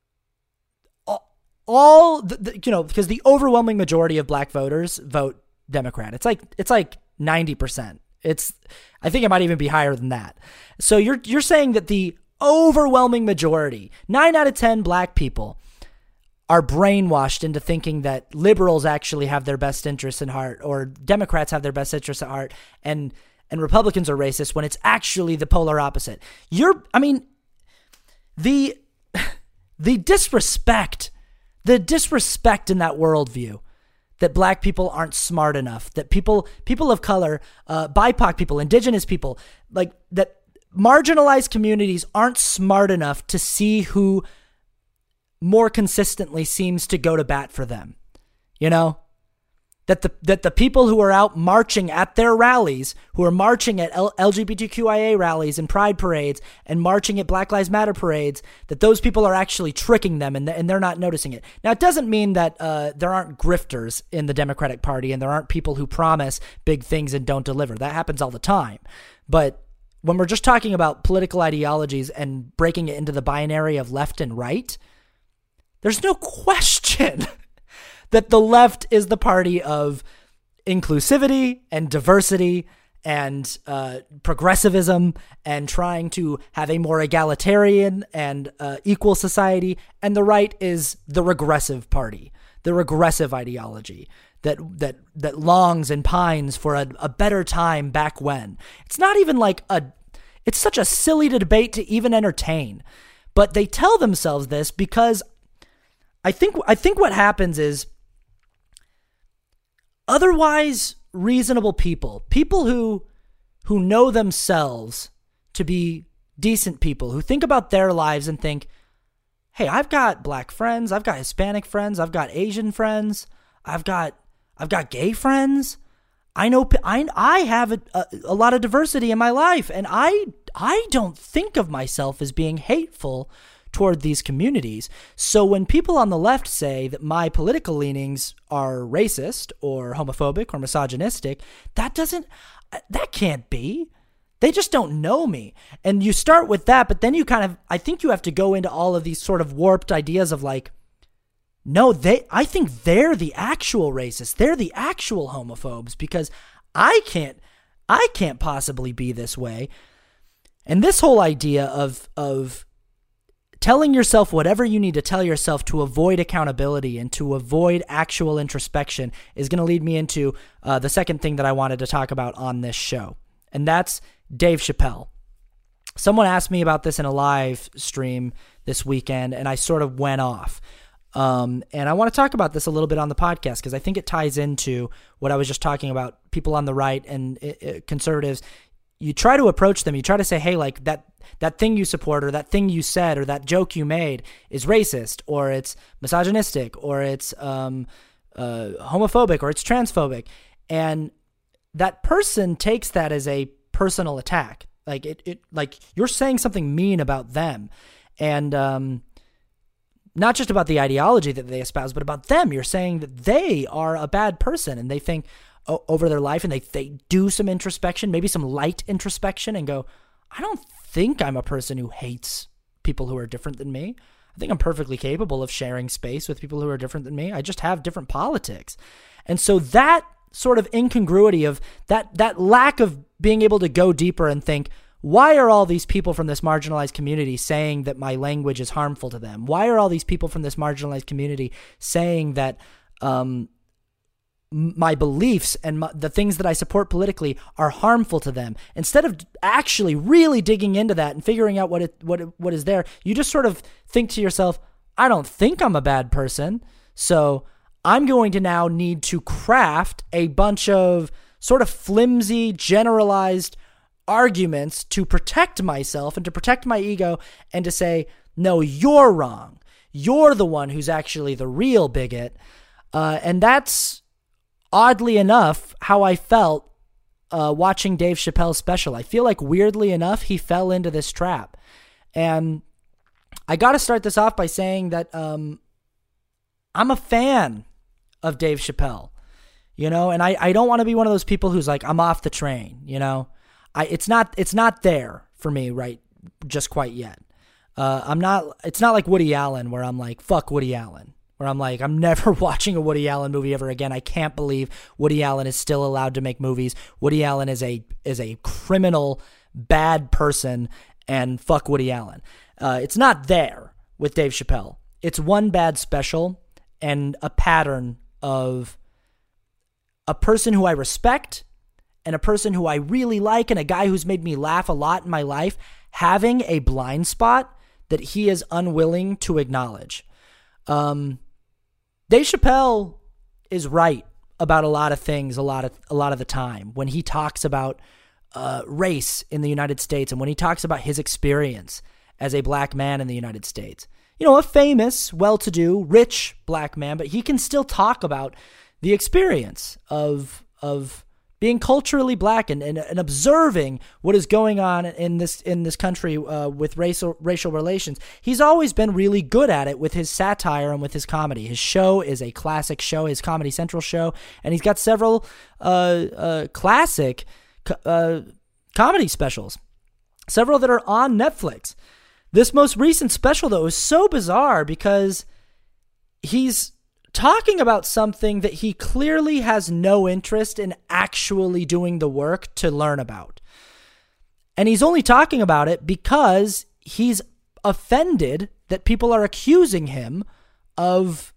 all, the, the, you know, because the overwhelming majority of black voters vote Democrat. It's like it's like ninety percent. It's I think it might even be higher than that. So you're you're saying that the overwhelming majority, nine out of ten black people, are brainwashed into thinking that liberals actually have their best interests in heart, or Democrats have their best interests at heart, and and Republicans are racist when it's actually the polar opposite. You're, I mean, the the disrespect, the disrespect in that worldview, that black people aren't smart enough, that people people of color, uh, B I P O C people, indigenous people, like that marginalized communities aren't smart enough to see who more consistently seems to go to bat for them. You know, that the that the people who are out marching at their rallies, who are marching at L- LGBTQIA rallies and pride parades and marching at Black Lives Matter parades, that those people are actually tricking them and, th- and they're not noticing it. Now, it doesn't mean that uh, there aren't grifters in the Democratic Party and there aren't people who promise big things and don't deliver. That happens all the time. But when we're just talking about political ideologies and breaking it into the binary of left and right, there's no question that the left is the party of inclusivity and diversity and uh, progressivism and trying to have a more egalitarian and uh, equal society. And the right is the regressive party, the regressive ideology that that that longs and pines for a, a better time back when. It's not even like a, it's such a silly debate to even entertain. But they tell themselves this because I think I think what happens is otherwise reasonable people, people who who know themselves to be decent people, who think about their lives and think, hey, I've got black friends, I've got Hispanic friends, I've got Asian friends, I've got I've got gay friends. I know I I have a, a, a lot of diversity in my life, and I I don't think of myself as being hateful toward these communities. So when people on the left say that my political leanings are racist or homophobic or misogynistic, that doesn't, that can't be. They just don't know me. And you start with that, but then you kind of, I think you have to go into all of these sort of warped ideas of like, no, they, I think they're the actual racists. They're the actual homophobes because I can't, I can't possibly be this way. And this whole idea of, of, telling yourself whatever you need to tell yourself to avoid accountability and to avoid actual introspection is going to lead me into uh, the second thing that I wanted to talk about on this show. And that's Dave Chappelle. Someone asked me about this in a live stream this weekend, and I sort of went off. Um, and I want to talk about this a little bit on the podcast because I think it ties into what I was just talking about, people on the right and uh, conservatives. You try to approach them. You try to say, hey, like that that thing you support or that thing you said or that joke you made is racist or it's misogynistic or it's um, uh, homophobic or it's transphobic. And that person takes that as a personal attack. Like it, it like you're saying something mean about them. And um, not just about the ideology that they espouse, but about them. You're saying that they are a bad person and they think o- over their life and they, they do some introspection, maybe some light introspection, and go, I don't think I'm a person who hates people who are different than me. I think I'm perfectly capable of sharing space with people who are different than me. I just have different politics. And so that sort of incongruity of that, that lack of being able to go deeper and think, why are all these people from this marginalized community saying that my language is harmful to them? Why are all these people from this marginalized community saying that um, my beliefs and my, the things that I support politically are harmful to them? Instead of actually really digging into that and figuring out what it, what it, what is there, you just sort of think to yourself, I don't think I'm a bad person, so I'm going to now need to craft a bunch of sort of flimsy, generalized arguments to protect myself and to protect my ego and to say, no, you're wrong. You're the one who's actually the real bigot. Uh, and that's, oddly enough, how I felt uh, watching Dave Chappelle's special. I feel like, weirdly enough, he fell into this trap. And I got to start this off by saying that um, I'm a fan of Dave Chappelle, you know, and I, I don't want to be one of those people who's like, I'm off the train, you know. I, it's not it's not there for me right just quite yet. Uh, I'm not. It's not like Woody Allen where I'm like, fuck Woody Allen. Where I'm like, I'm never watching a Woody Allen movie ever again. I can't believe Woody Allen is still allowed to make movies. Woody Allen is a is a criminal, bad person, and fuck Woody Allen. Uh, it's not there with Dave Chappelle. It's one bad special and a pattern of a person who I respect and a person who I really like and a guy who's made me laugh a lot in my life having a blind spot that he is unwilling to acknowledge. Um, Dave Chappelle is right about a lot of things a lot of a lot of the time when he talks about uh, race in the United States and when he talks about his experience as a black man in the United States. You know, a famous, well-to-do, rich black man, but he can still talk about the experience of of being culturally black and, and, and observing what is going on in this in this country uh, with racial racial relations. He's always been really good at it with his satire and with his comedy. His show is a classic show, his Comedy Central show, and he's got several uh, uh, classic uh, comedy specials, several that are on Netflix. This most recent special, though, is so bizarre because he's talking about something that he clearly has no interest in actually doing the work to learn about. And he's only talking about it because he's offended that people are accusing him of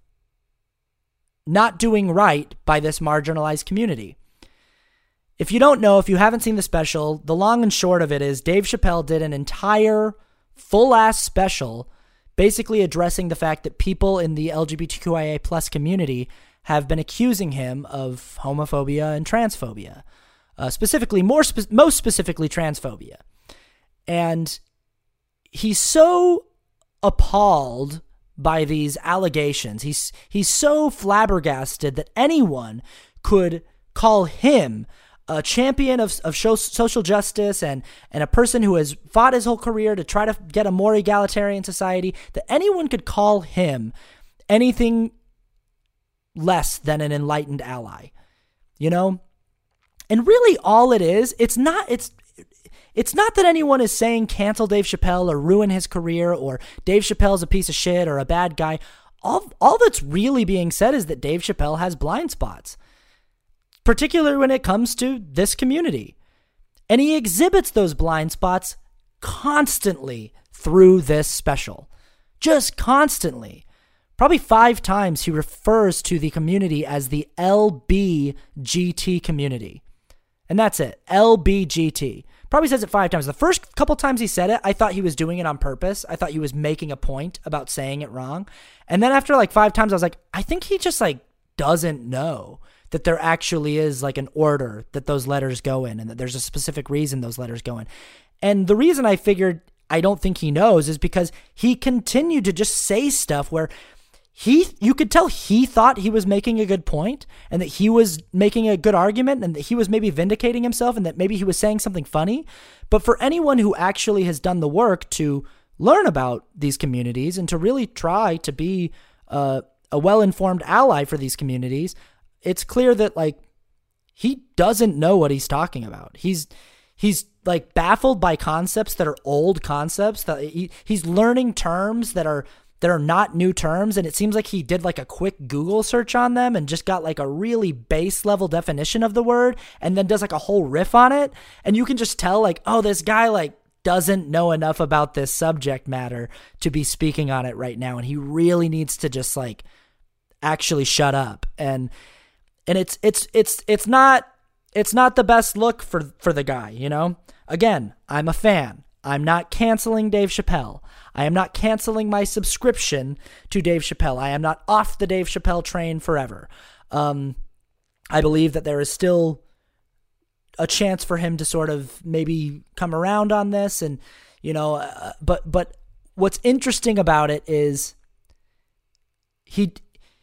not doing right by this marginalized community. If you don't know, if you haven't seen the special, the long and short of it is Dave Chappelle did an entire full-ass special basically addressing the fact that people in the L G B T Q I A plus community have been accusing him of homophobia and transphobia, uh, specifically, more spe- most specifically transphobia. And he's so appalled by these allegations. He's he's so flabbergasted that anyone could call him a champion of, of social justice and, and a person who has fought his whole career to try to get a more egalitarian society, that anyone could call him anything less than an enlightened ally, you know? And really all it is, it's not, it's, it's not that anyone is saying cancel Dave Chappelle or ruin his career or Dave Chappelle's a piece of shit or a bad guy. All, all that's really being said is that Dave Chappelle has blind spots, particularly when it comes to this community. And he exhibits those blind spots constantly through this special. Just constantly. Probably five times he refers to the community as the L B G T community. And that's it. L B G T. Probably says it five times. The first couple times he said it, I thought he was doing it on purpose. I thought he was making a point about saying it wrong. And then after like five times, I was like, I think he just like doesn't know that there actually is like an order that those letters go in and that there's a specific reason those letters go in. And the reason I figured I don't think he knows is because he continued to just say stuff where he, you could tell he thought he was making a good point and that he was making a good argument and that he was maybe vindicating himself and that maybe he was saying something funny. But for anyone who actually has done the work to learn about these communities and to really try to be uh, a well-informed ally for these communities, it's clear that like he doesn't know what he's talking about. He's he's like baffled by concepts that are old concepts, that he, he's learning terms that are that are not new terms, and it seems like he did like a quick Google search on them and just got like a really base level definition of the word and then does like a whole riff on it, and you can just tell like, oh, this guy like doesn't know enough about this subject matter to be speaking on it right now, and he really needs to just like actually shut up. And and it's it's it's it's not it's not the best look for for the guy, you know? Again, I'm a fan. I'm not canceling Dave Chappelle. I am not canceling my subscription to Dave Chappelle. I am not off the Dave Chappelle train forever. Um, I believe that there is still a chance for him to sort of maybe come around on this, and you know, uh, but but what's interesting about it is he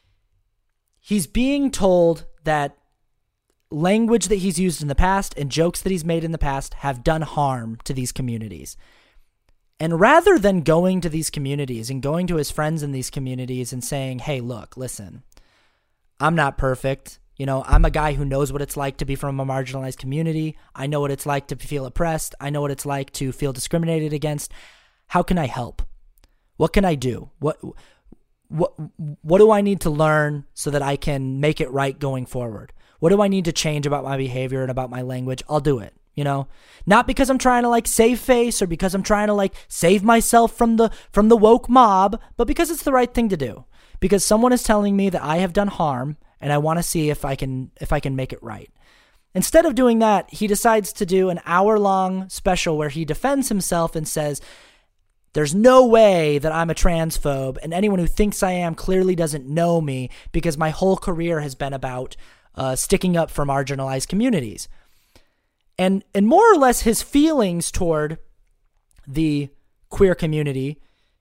he's being told that language that he's used in the past and jokes that he's made in the past have done harm to these communities. And rather than going to these communities and going to his friends in these communities and saying, hey, look, listen, I'm not perfect. You know, I'm a guy who knows what it's like to be from a marginalized community. I know what it's like to feel oppressed. I know what it's like to feel discriminated against. How can I help? What can I do? What what what do I need to learn so that I can make it right going forward? What do I need to change about my behavior and about my language? I'll do it, you know? Not because I'm trying to like save face or because I'm trying to like save myself from the from the woke mob, but because it's the right thing to do. Because someone is telling me that I have done harm and I want to see if I can if I can make it right. Instead of doing that, he decides to do an hour-long special where he defends himself and says, there's no way that I'm a transphobe, and anyone who thinks I am clearly doesn't know me because my whole career has been about Uh, sticking up for marginalized communities. And and more or less his feelings toward the queer community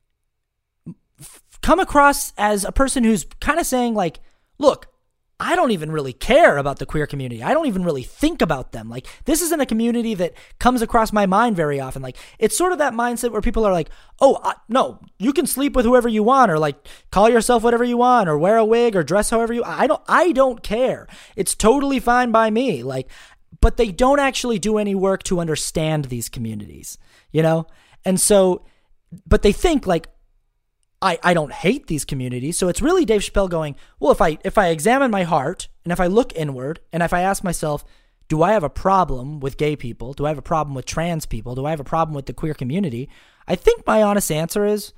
f- come across as a person who's kind of saying like, look, I don't even really care about the queer community. I don't even really think about them. Like, this isn't a community that comes across my mind very often. Like, it's sort of that mindset where people are like, oh, I, no, you can sleep with whoever you want, or like call yourself whatever you want, or wear a wig, or dress however you. I don't. I don't care. It's totally fine by me. Like, but they don't actually do any work to understand these communities, you know. And so, but they think like, I, I don't hate these communities. So it's really Dave Chappelle going, well, if I if I examine my heart and if I look inward and if I ask myself, do I have a problem with gay people? Do I have a problem with trans people? Do I have a problem with the queer community? I think my honest answer is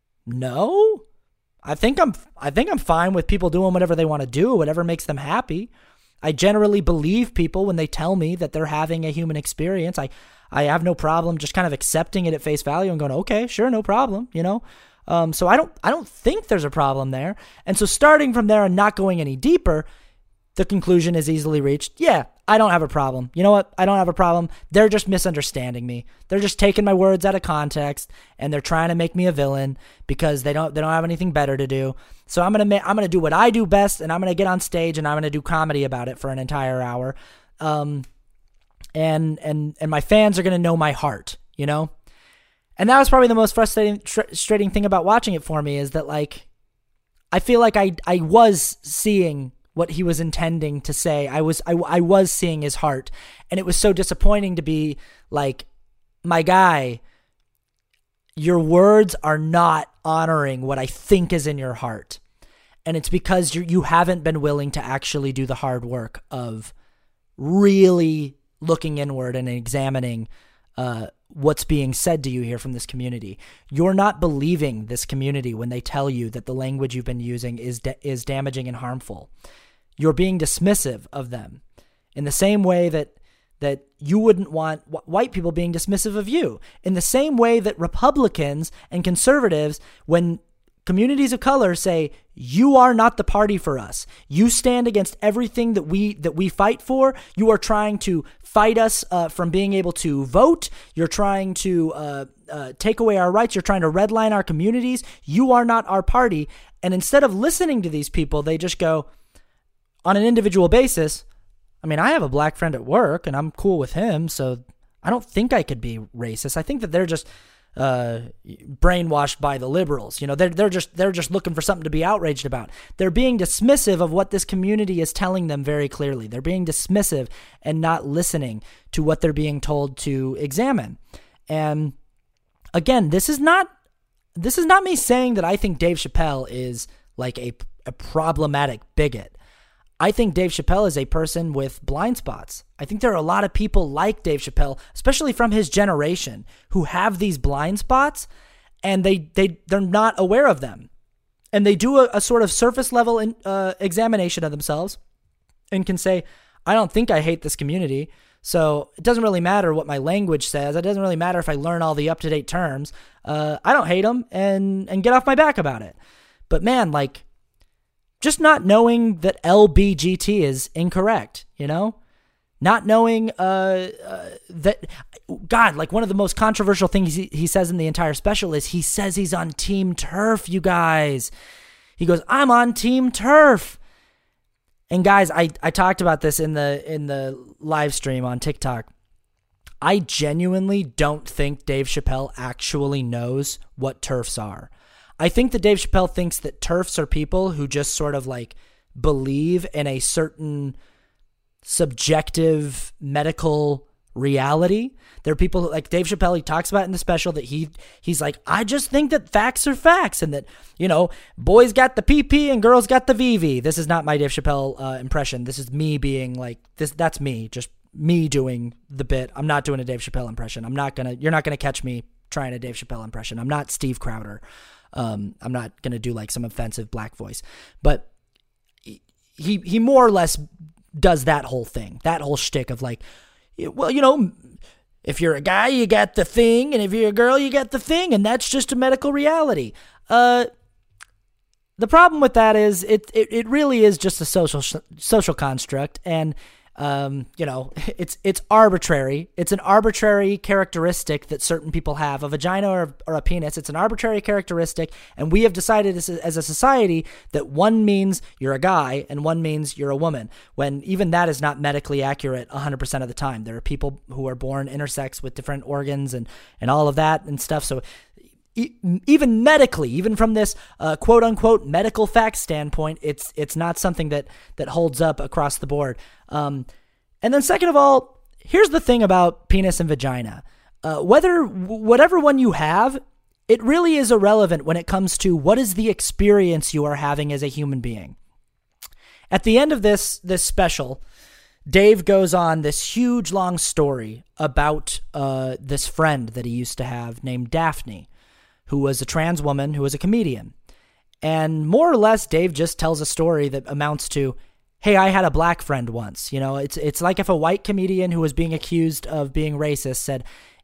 no. I think I'm I think I'm fine with people doing whatever they want to do, whatever makes them happy. I generally believe people when they tell me that they're having a human experience. I, I have no problem just kind of accepting it at face value and going, okay, sure, no problem, you know? Um, so I don't, I don't think there's a problem there. And so starting from there and not going any deeper, the conclusion is easily reached. Yeah, I don't have a problem. You know what? I don't have a problem. They're just misunderstanding me. They're just taking my words out of context and they're trying to make me a villain because they don't, they don't have anything better to do. So I'm going to, I'm going to do what I do best, and I'm going to get on stage and I'm going to do comedy about it for an entire hour. Um, and, and, and my fans are going to know my heart, you know? And that was probably the most frustrating, frustrating thing about watching it for me, is that like, I feel like I, I was seeing what he was intending to say. I was, I, I was seeing his heart, and it was so disappointing to be like, my guy, your words are not honoring what I think is in your heart. And it's because you you haven't been willing to actually do the hard work of really looking inward and examining uh, what's being said to you here from this community. You're not believing this community when they tell you that the language you've been using is da- is damaging and harmful. You're being dismissive of them in the same way that that you wouldn't want wh- white people being dismissive of you. In the same way that Republicans and conservatives, when communities of color say, you are not the party for us, you stand against everything that we that we fight for, you are trying to fight us uh, from being able to vote, you're trying to uh, uh, take away our rights, you're trying to redline our communities, you are not our party. And instead of listening to these people, they just go, on an individual basis, I mean, I have a black friend at work and I'm cool with him, so I don't think I could be racist. I think that they're just uh, brainwashed by the liberals. You know, they're, they're just they're just looking for something to be outraged about. They're being dismissive of what this community is telling them very clearly. They're being dismissive and not listening to what they're being told to examine. And again, this is not this is not me saying that I think Dave Chappelle is like a, a problematic bigot. I think Dave Chappelle is a person with blind spots. I think there are a lot of people like Dave Chappelle, especially from his generation, who have these blind spots and they, they, they're not aware of them. And they do a, a sort of surface level in, uh, examination of themselves and can say, I don't think I hate this community. So it doesn't really matter what my language says. It doesn't really matter if I learn all the up-to-date terms. Uh, I don't hate them and, and get off my back about it. But man, like, just not knowing that L B G T is incorrect, you know? Not knowing uh, uh, that, God, like one of the most controversial things he, he says in the entire special is he says he's on Team TERF, you guys. He goes, I'm on Team TERF. And guys, I, I talked about this in the in the live stream on TikTok. I genuinely don't think Dave Chappelle actually knows what TERFs are. I think that Dave Chappelle thinks that TERFs are people who just sort of like believe in a certain subjective medical reality. There are people who, like Dave Chappelle, he talks about in the special that he he's like, I just think that facts are facts and that, you know, boys got the P P and girls got the V V. This is not my Dave Chappelle uh, impression. This is me being like, this. That's me, just me doing the bit. I'm not doing a Dave Chappelle impression. I'm not going to, you're not going to catch me trying a Dave Chappelle impression. I'm not Steve Crowder. Um, I'm not going to do like some offensive black voice, but he, he more or less does that whole thing, that whole shtick of like, well, you know, if you're a guy, you got the thing, and if you're a girl, you got the thing, and that's just a medical reality. Uh, the problem with that is it, it, it really is just a social, social construct. And, Um, you know, it's it's arbitrary. It's an arbitrary characteristic that certain people have, a vagina or, or a penis. It's an arbitrary characteristic, and we have decided as a, as a society that one means you're a guy and one means you're a woman, when even that is not medically accurate one hundred percent of the time. There are people who are born intersex with different organs and, and all of that and stuff, so even medically, even from this uh, quote-unquote medical fact standpoint, it's it's not something that, that holds up across the board. Um, and then second of all, here's the thing about penis and vagina. Uh, whether whatever one you have, it really is irrelevant when it comes to what is the experience you are having as a human being. At the end of this this special, Dave goes on this huge long story about uh, this friend that he used to have named Daphne, who was a trans woman who was a comedian. And more or less, Dave just tells a story that amounts to, hey, I had a black friend once. You know, it's it's like if a white comedian who was being accused of being racist said,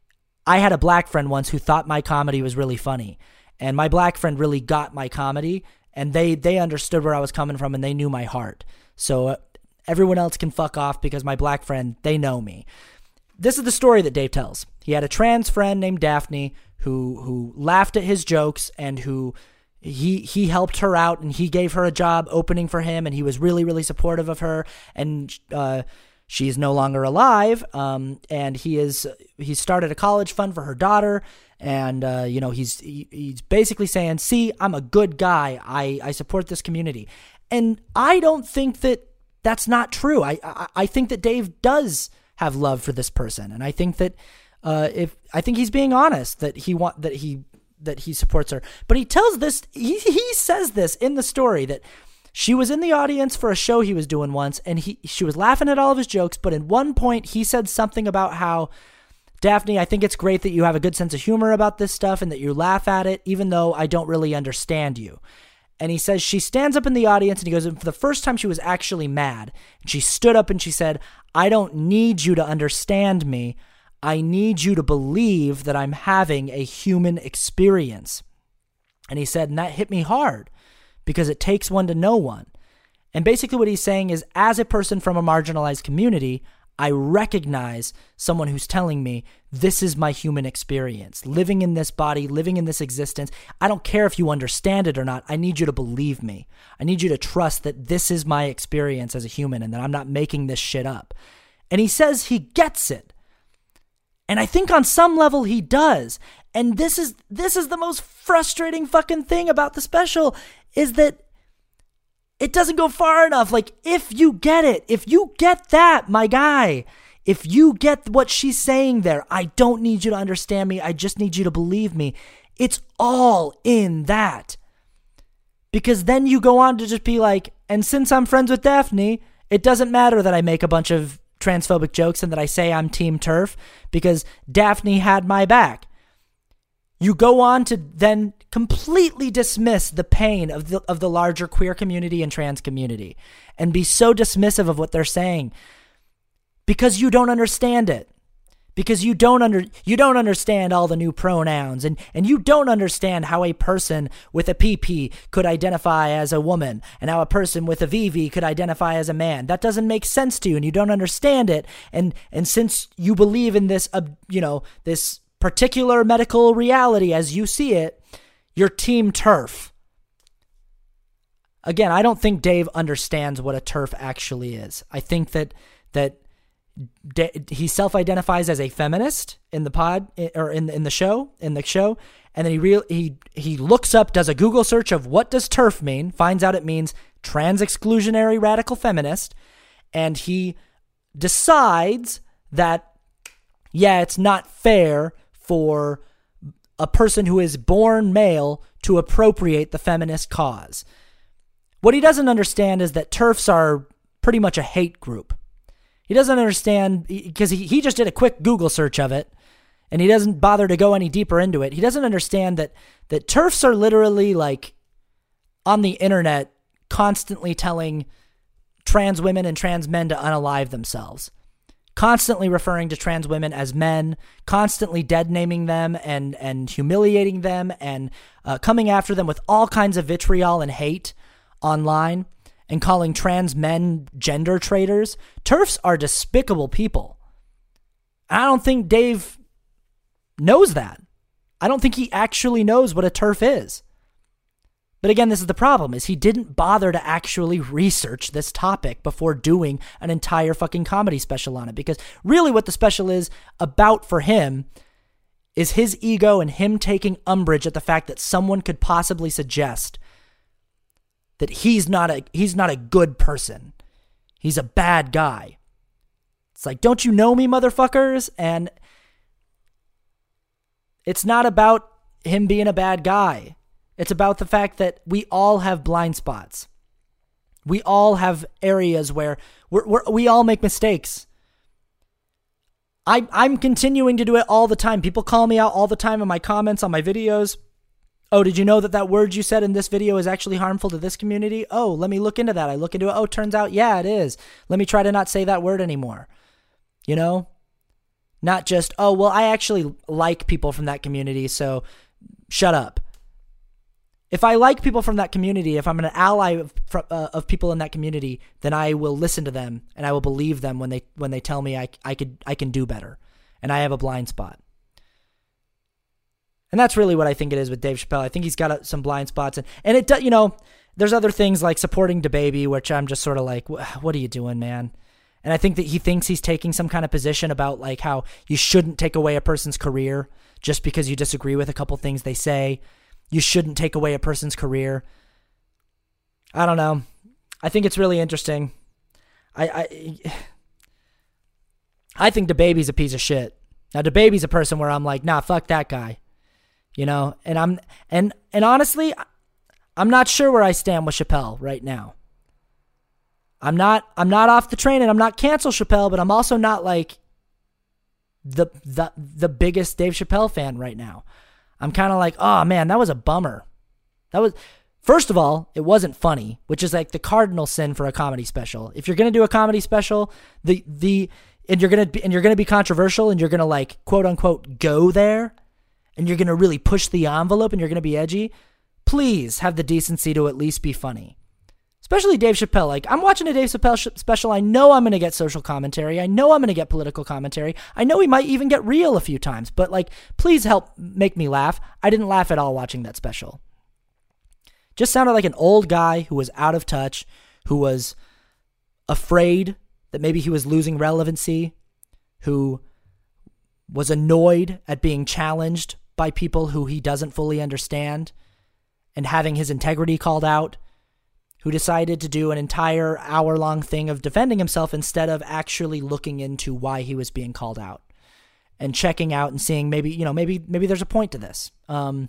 I had a black friend once who thought my comedy was really funny. And my black friend really got my comedy, and they, they understood where I was coming from, and they knew my heart. So uh, everyone else can fuck off because my black friend, they know me. This is the story that Dave tells. He had a trans friend named Daphne who who laughed at his jokes and who he he helped her out, and he gave her a job opening for him, and he was really, really supportive of her. And uh, she is no longer alive, um, and he is he started a college fund for her daughter, and uh, you know he's he, he's basically saying, see, I'm a good guy. I, I support this community. And I don't think that that's not true. I, I I think that Dave does have love for this person, and I think that Uh, if I think he's being honest that he want that he that he supports her, but he tells this he he says this in the story that she was in the audience for a show he was doing once, and he she was laughing at all of his jokes, but at one point he said something about how, Daphne, I think it's great that you have a good sense of humor about this stuff and that you laugh at it, even though I don't really understand you. And he says she stands up in the audience, and he goes, and for the first time she was actually mad, and she stood up and she said, I don't need you to understand me. I need you to believe that I'm having a human experience. And he said, and that hit me hard because it takes one to know one. And basically what he's saying is, as a person from a marginalized community, I recognize someone who's telling me this is my human experience. Living in this body, living in this existence. I don't care if you understand it or not. I need you to believe me. I need you to trust that this is my experience as a human and that I'm not making this shit up. And he says he gets it. And I think on some level he does. And this is this is the most frustrating fucking thing about the special, is that it doesn't go far enough. Like, if you get it, if you get that, my guy, if you get what she's saying there, I don't need you to understand me. I just need you to believe me. It's all in that. Because then you go on to just be like, and since I'm friends with Daphne, it doesn't matter that I make a bunch of transphobic jokes and that I say I'm Team TERF because Daphne had my back. You go on to then completely dismiss the pain of the of the larger queer community and trans community and be so dismissive of what they're saying because you don't understand it. Because you don't under you don't understand all the new pronouns, and, and you don't understand how a person with a P P could identify as a woman and how a person with a V V could identify as a man. That doesn't make sense to you, and you don't understand it. And and since you believe in this, uh, you know, this particular medical reality as you see it, you're Team TERF. Again, I don't think Dave understands what a TERF actually is. I think that that. he self-identifies as a feminist in the pod or in in the show in the show, and then he real he he looks up, does a Google search of what does TERF mean, finds out it means trans exclusionary radical feminist, and he decides that yeah, it's not fair for a person who is born male to appropriate the feminist cause. What he doesn't understand is that TERFs are pretty much a hate group. He doesn't understand because he, he just did a quick Google search of it and he doesn't bother to go any deeper into it. He doesn't understand that, that TERFs are literally like on the internet constantly telling trans women and trans men to unalive themselves, constantly referring to trans women as men, constantly dead naming them and, and humiliating them and uh, coming after them with all kinds of vitriol and hate online. And calling trans men gender traitors. TERFs are despicable people. I don't think Dave knows that. I don't think he actually knows what a TERF is. But again, this is the problem, is he didn't bother to actually research this topic before doing an entire fucking comedy special on it. Because really what the special is about for him is his ego and him taking umbrage at the fact that someone could possibly suggest that he's not a he's not a good person. He's a bad guy. It's like, don't you know me, motherfuckers? And it's not about him being a bad guy. It's about the fact that we all have blind spots. We all have areas where we're, we're, we all make mistakes. I, I'm continuing to do it all the time. People call me out all the time in my comments on my videos. Oh, did you know that that word you said in this video is actually harmful to this community? Oh, let me look into that. I look into it. Oh, turns out, yeah, it is. Let me try to not say that word anymore. You know? Not just, oh, well, I actually like people from that community, so shut up. If I like people from that community, if I'm an ally of, uh, of people in that community, then I will listen to them and I will believe them when they when they tell me I, I could I can do better and I have a blind spot. And that's really what I think it is with Dave Chappelle. I think he's got a, some blind spots. And, and it does, you know, there's other things like supporting DaBaby, which I'm just sort of like, what are you doing, man? And I think that he thinks he's taking some kind of position about like how you shouldn't take away a person's career just because you disagree with a couple things they say. You shouldn't take away a person's career. I don't know. I think it's really interesting. I I, I think DaBaby's a piece of shit. Now, DaBaby's a person where I'm like, nah, fuck that guy. You know, and I'm and and honestly, I'm not sure where I stand with Chappelle right now. I'm not I'm not off the train and I'm not cancel Chappelle, but I'm also not like the the the biggest Dave Chappelle fan right now. I'm kind of like, oh man, that was a bummer. That was first of all, it wasn't funny, which is like the cardinal sin for a comedy special. If you're gonna do a comedy special, the the and you're gonna be, and you're gonna be controversial and you're gonna like quote unquote go there. And you're going to really push the envelope and you're going to be edgy, please have the decency to at least be funny. Especially Dave Chappelle. Like, I'm watching a Dave Chappelle sh- special. I know I'm going to get social commentary. I know I'm going to get political commentary. I know he might even get real a few times. But, like, please help make me laugh. I didn't laugh at all watching that special. Just sounded like an old guy who was out of touch, who was afraid that maybe he was losing relevancy, who was annoyed at being challenged by people who he doesn't fully understand and having his integrity called out, who decided to do an entire hour-long thing of defending himself instead of actually looking into why he was being called out and checking out and seeing maybe, you know, maybe maybe there's a point to this. Um,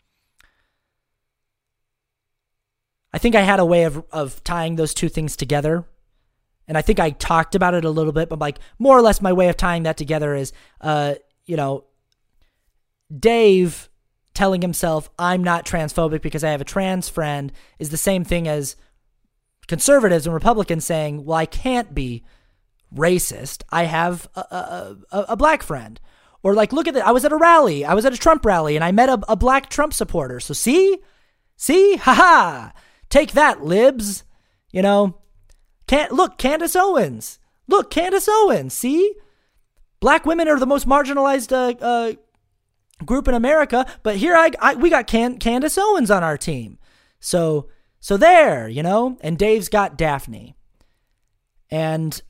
I think I had a way of of tying those two things together, and I think I talked about it a little bit, but like more or less my way of tying that together is, uh, you know, Dave telling himself, I'm not transphobic because I have a trans friend, is the same thing as conservatives and Republicans saying, well, I can't be racist. I have a, a, a, a black friend. Or like, look at it. I was at a rally. I was at a Trump rally and I met a, a black Trump supporter. So see, see, haha, take that, libs. You know, can't look, Candace Owens. Look, Candace Owens. See, black women are the most marginalized uh, uh, group in America, but here I, I we got Can, Candace Owens on our team. So so there, you know, and Dave's got Daphne. And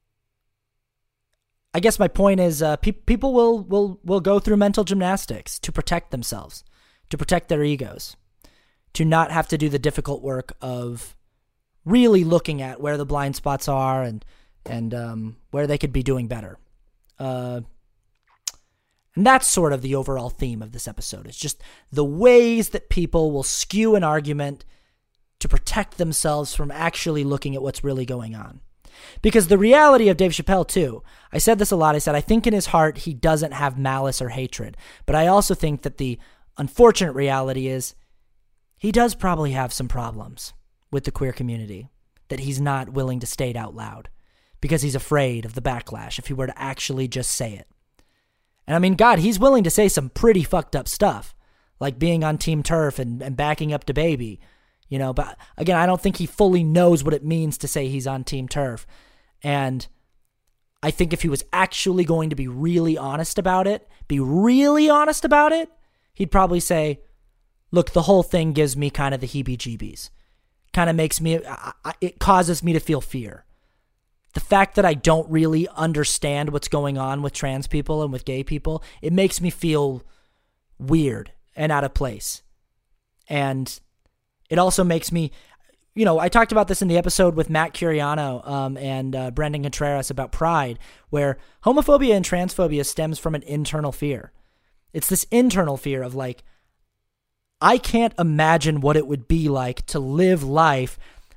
I guess my point is uh, pe- people will, will, will go through mental gymnastics to protect themselves, to protect their egos, to not have to do the difficult work of really looking at where the blind spots are and, and um, where they could be doing better. Uh And that's sort of the overall theme of this episode. It's just the ways that people will skew an argument to protect themselves from actually looking at what's really going on. Because the reality of Dave Chappelle, too, I said this a lot. I said, I think in his heart he doesn't have malice or hatred. But I also think that the unfortunate reality is he does probably have some problems with the queer community that he's not willing to state out loud because he's afraid of the backlash if he were to actually just say it. And I mean, God, he's willing to say some pretty fucked up stuff, like being on Team Turf and, and backing up DaBaby, you know. But again, I don't think he fully knows what it means to say he's on Team Turf. And I think if he was actually going to be really honest about it, be really honest about it, he'd probably say, look, the whole thing gives me kind of the heebie-jeebies. Kind of makes me, it causes me to feel fear. The fact that I don't really understand what's going on with trans people and with gay people, it makes me feel weird and out of place. And it also makes me, you know, I talked about this in the episode with Matt Curiano um, and uh, Brendan Contreras about pride, where homophobia and transphobia stems from an internal fear. It's this internal fear of like, I can't imagine what it would be like to live life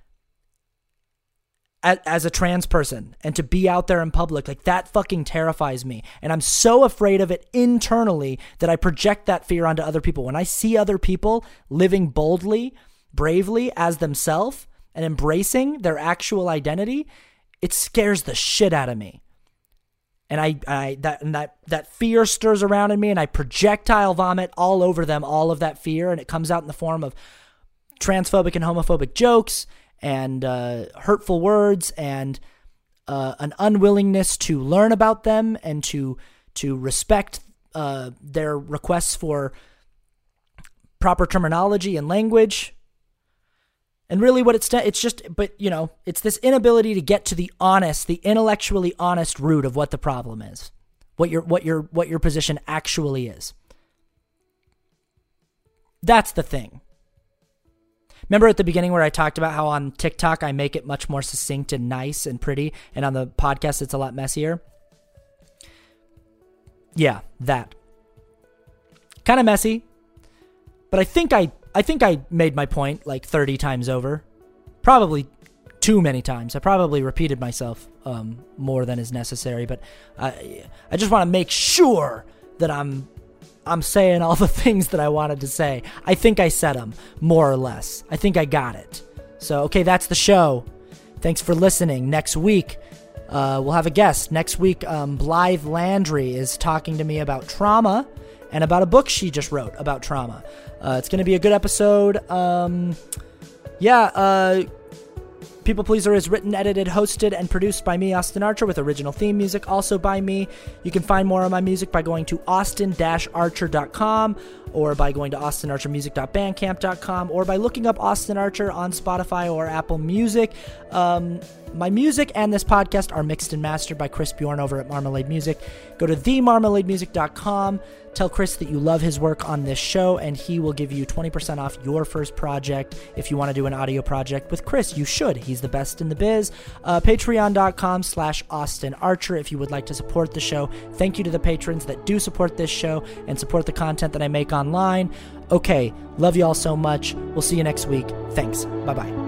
as a trans person and to be out there in public. Like, that fucking terrifies me. And I'm so afraid of it internally that I project that fear onto other people. When I see other people living boldly, bravely as themselves and embracing their actual identity, it scares the shit out of me. And I, I that and that that fear stirs around in me, and I projectile vomit all over them, all of that fear, and it comes out in the form of transphobic and homophobic jokes and uh, hurtful words and uh, an unwillingness to learn about them and to to respect uh, their requests for proper terminology and language. And really what it's, it's just, but you know, it's this inability to get to the honest, the intellectually honest root of what the problem is, what your, what your, what your position actually is. That's the thing. Remember at the beginning where I talked about how on TikTok I make it much more succinct and nice and pretty, and on the podcast it's a lot messier? Yeah, that. Kind of messy, but I think I I think I made my point like thirty times over. Probably too many times. I probably repeated myself um, more than is necessary, but I I just want to make sure that I'm I'm saying all the things that I wanted to say. I think I said them, more or less. I think I got it. So, okay, that's the show. Thanks for listening. Next week, uh, we'll have a guest. Next week, um, Blythe Landry is talking to me about trauma and about a book she just wrote about trauma. Uh, it's going to be a good episode. Um, yeah, uh, People Pleaser is written, edited, hosted, and produced by me, Austin Archer, with original theme music also by me. You can find more of my music by going to austin dash archer dot com or by going to austin archer music dot bandcamp dot com or by looking up Austin Archer on Spotify or Apple Music. Um, my music and this podcast are mixed and mastered by Chris Bjorn over at Marmalade Music. Go to the marmalade music dot com. Tell Chris that you love his work on this show, and he will give you twenty percent off your first project. If you want to do an audio project with Chris, you should. He's the best in the biz. Uh, Patreon.com slash Austin Archer if you would like to support the show. Thank you to the patrons that do support this show and support the content that I make online. Okay, love you all so much. We'll see you next week. Thanks. Bye-bye.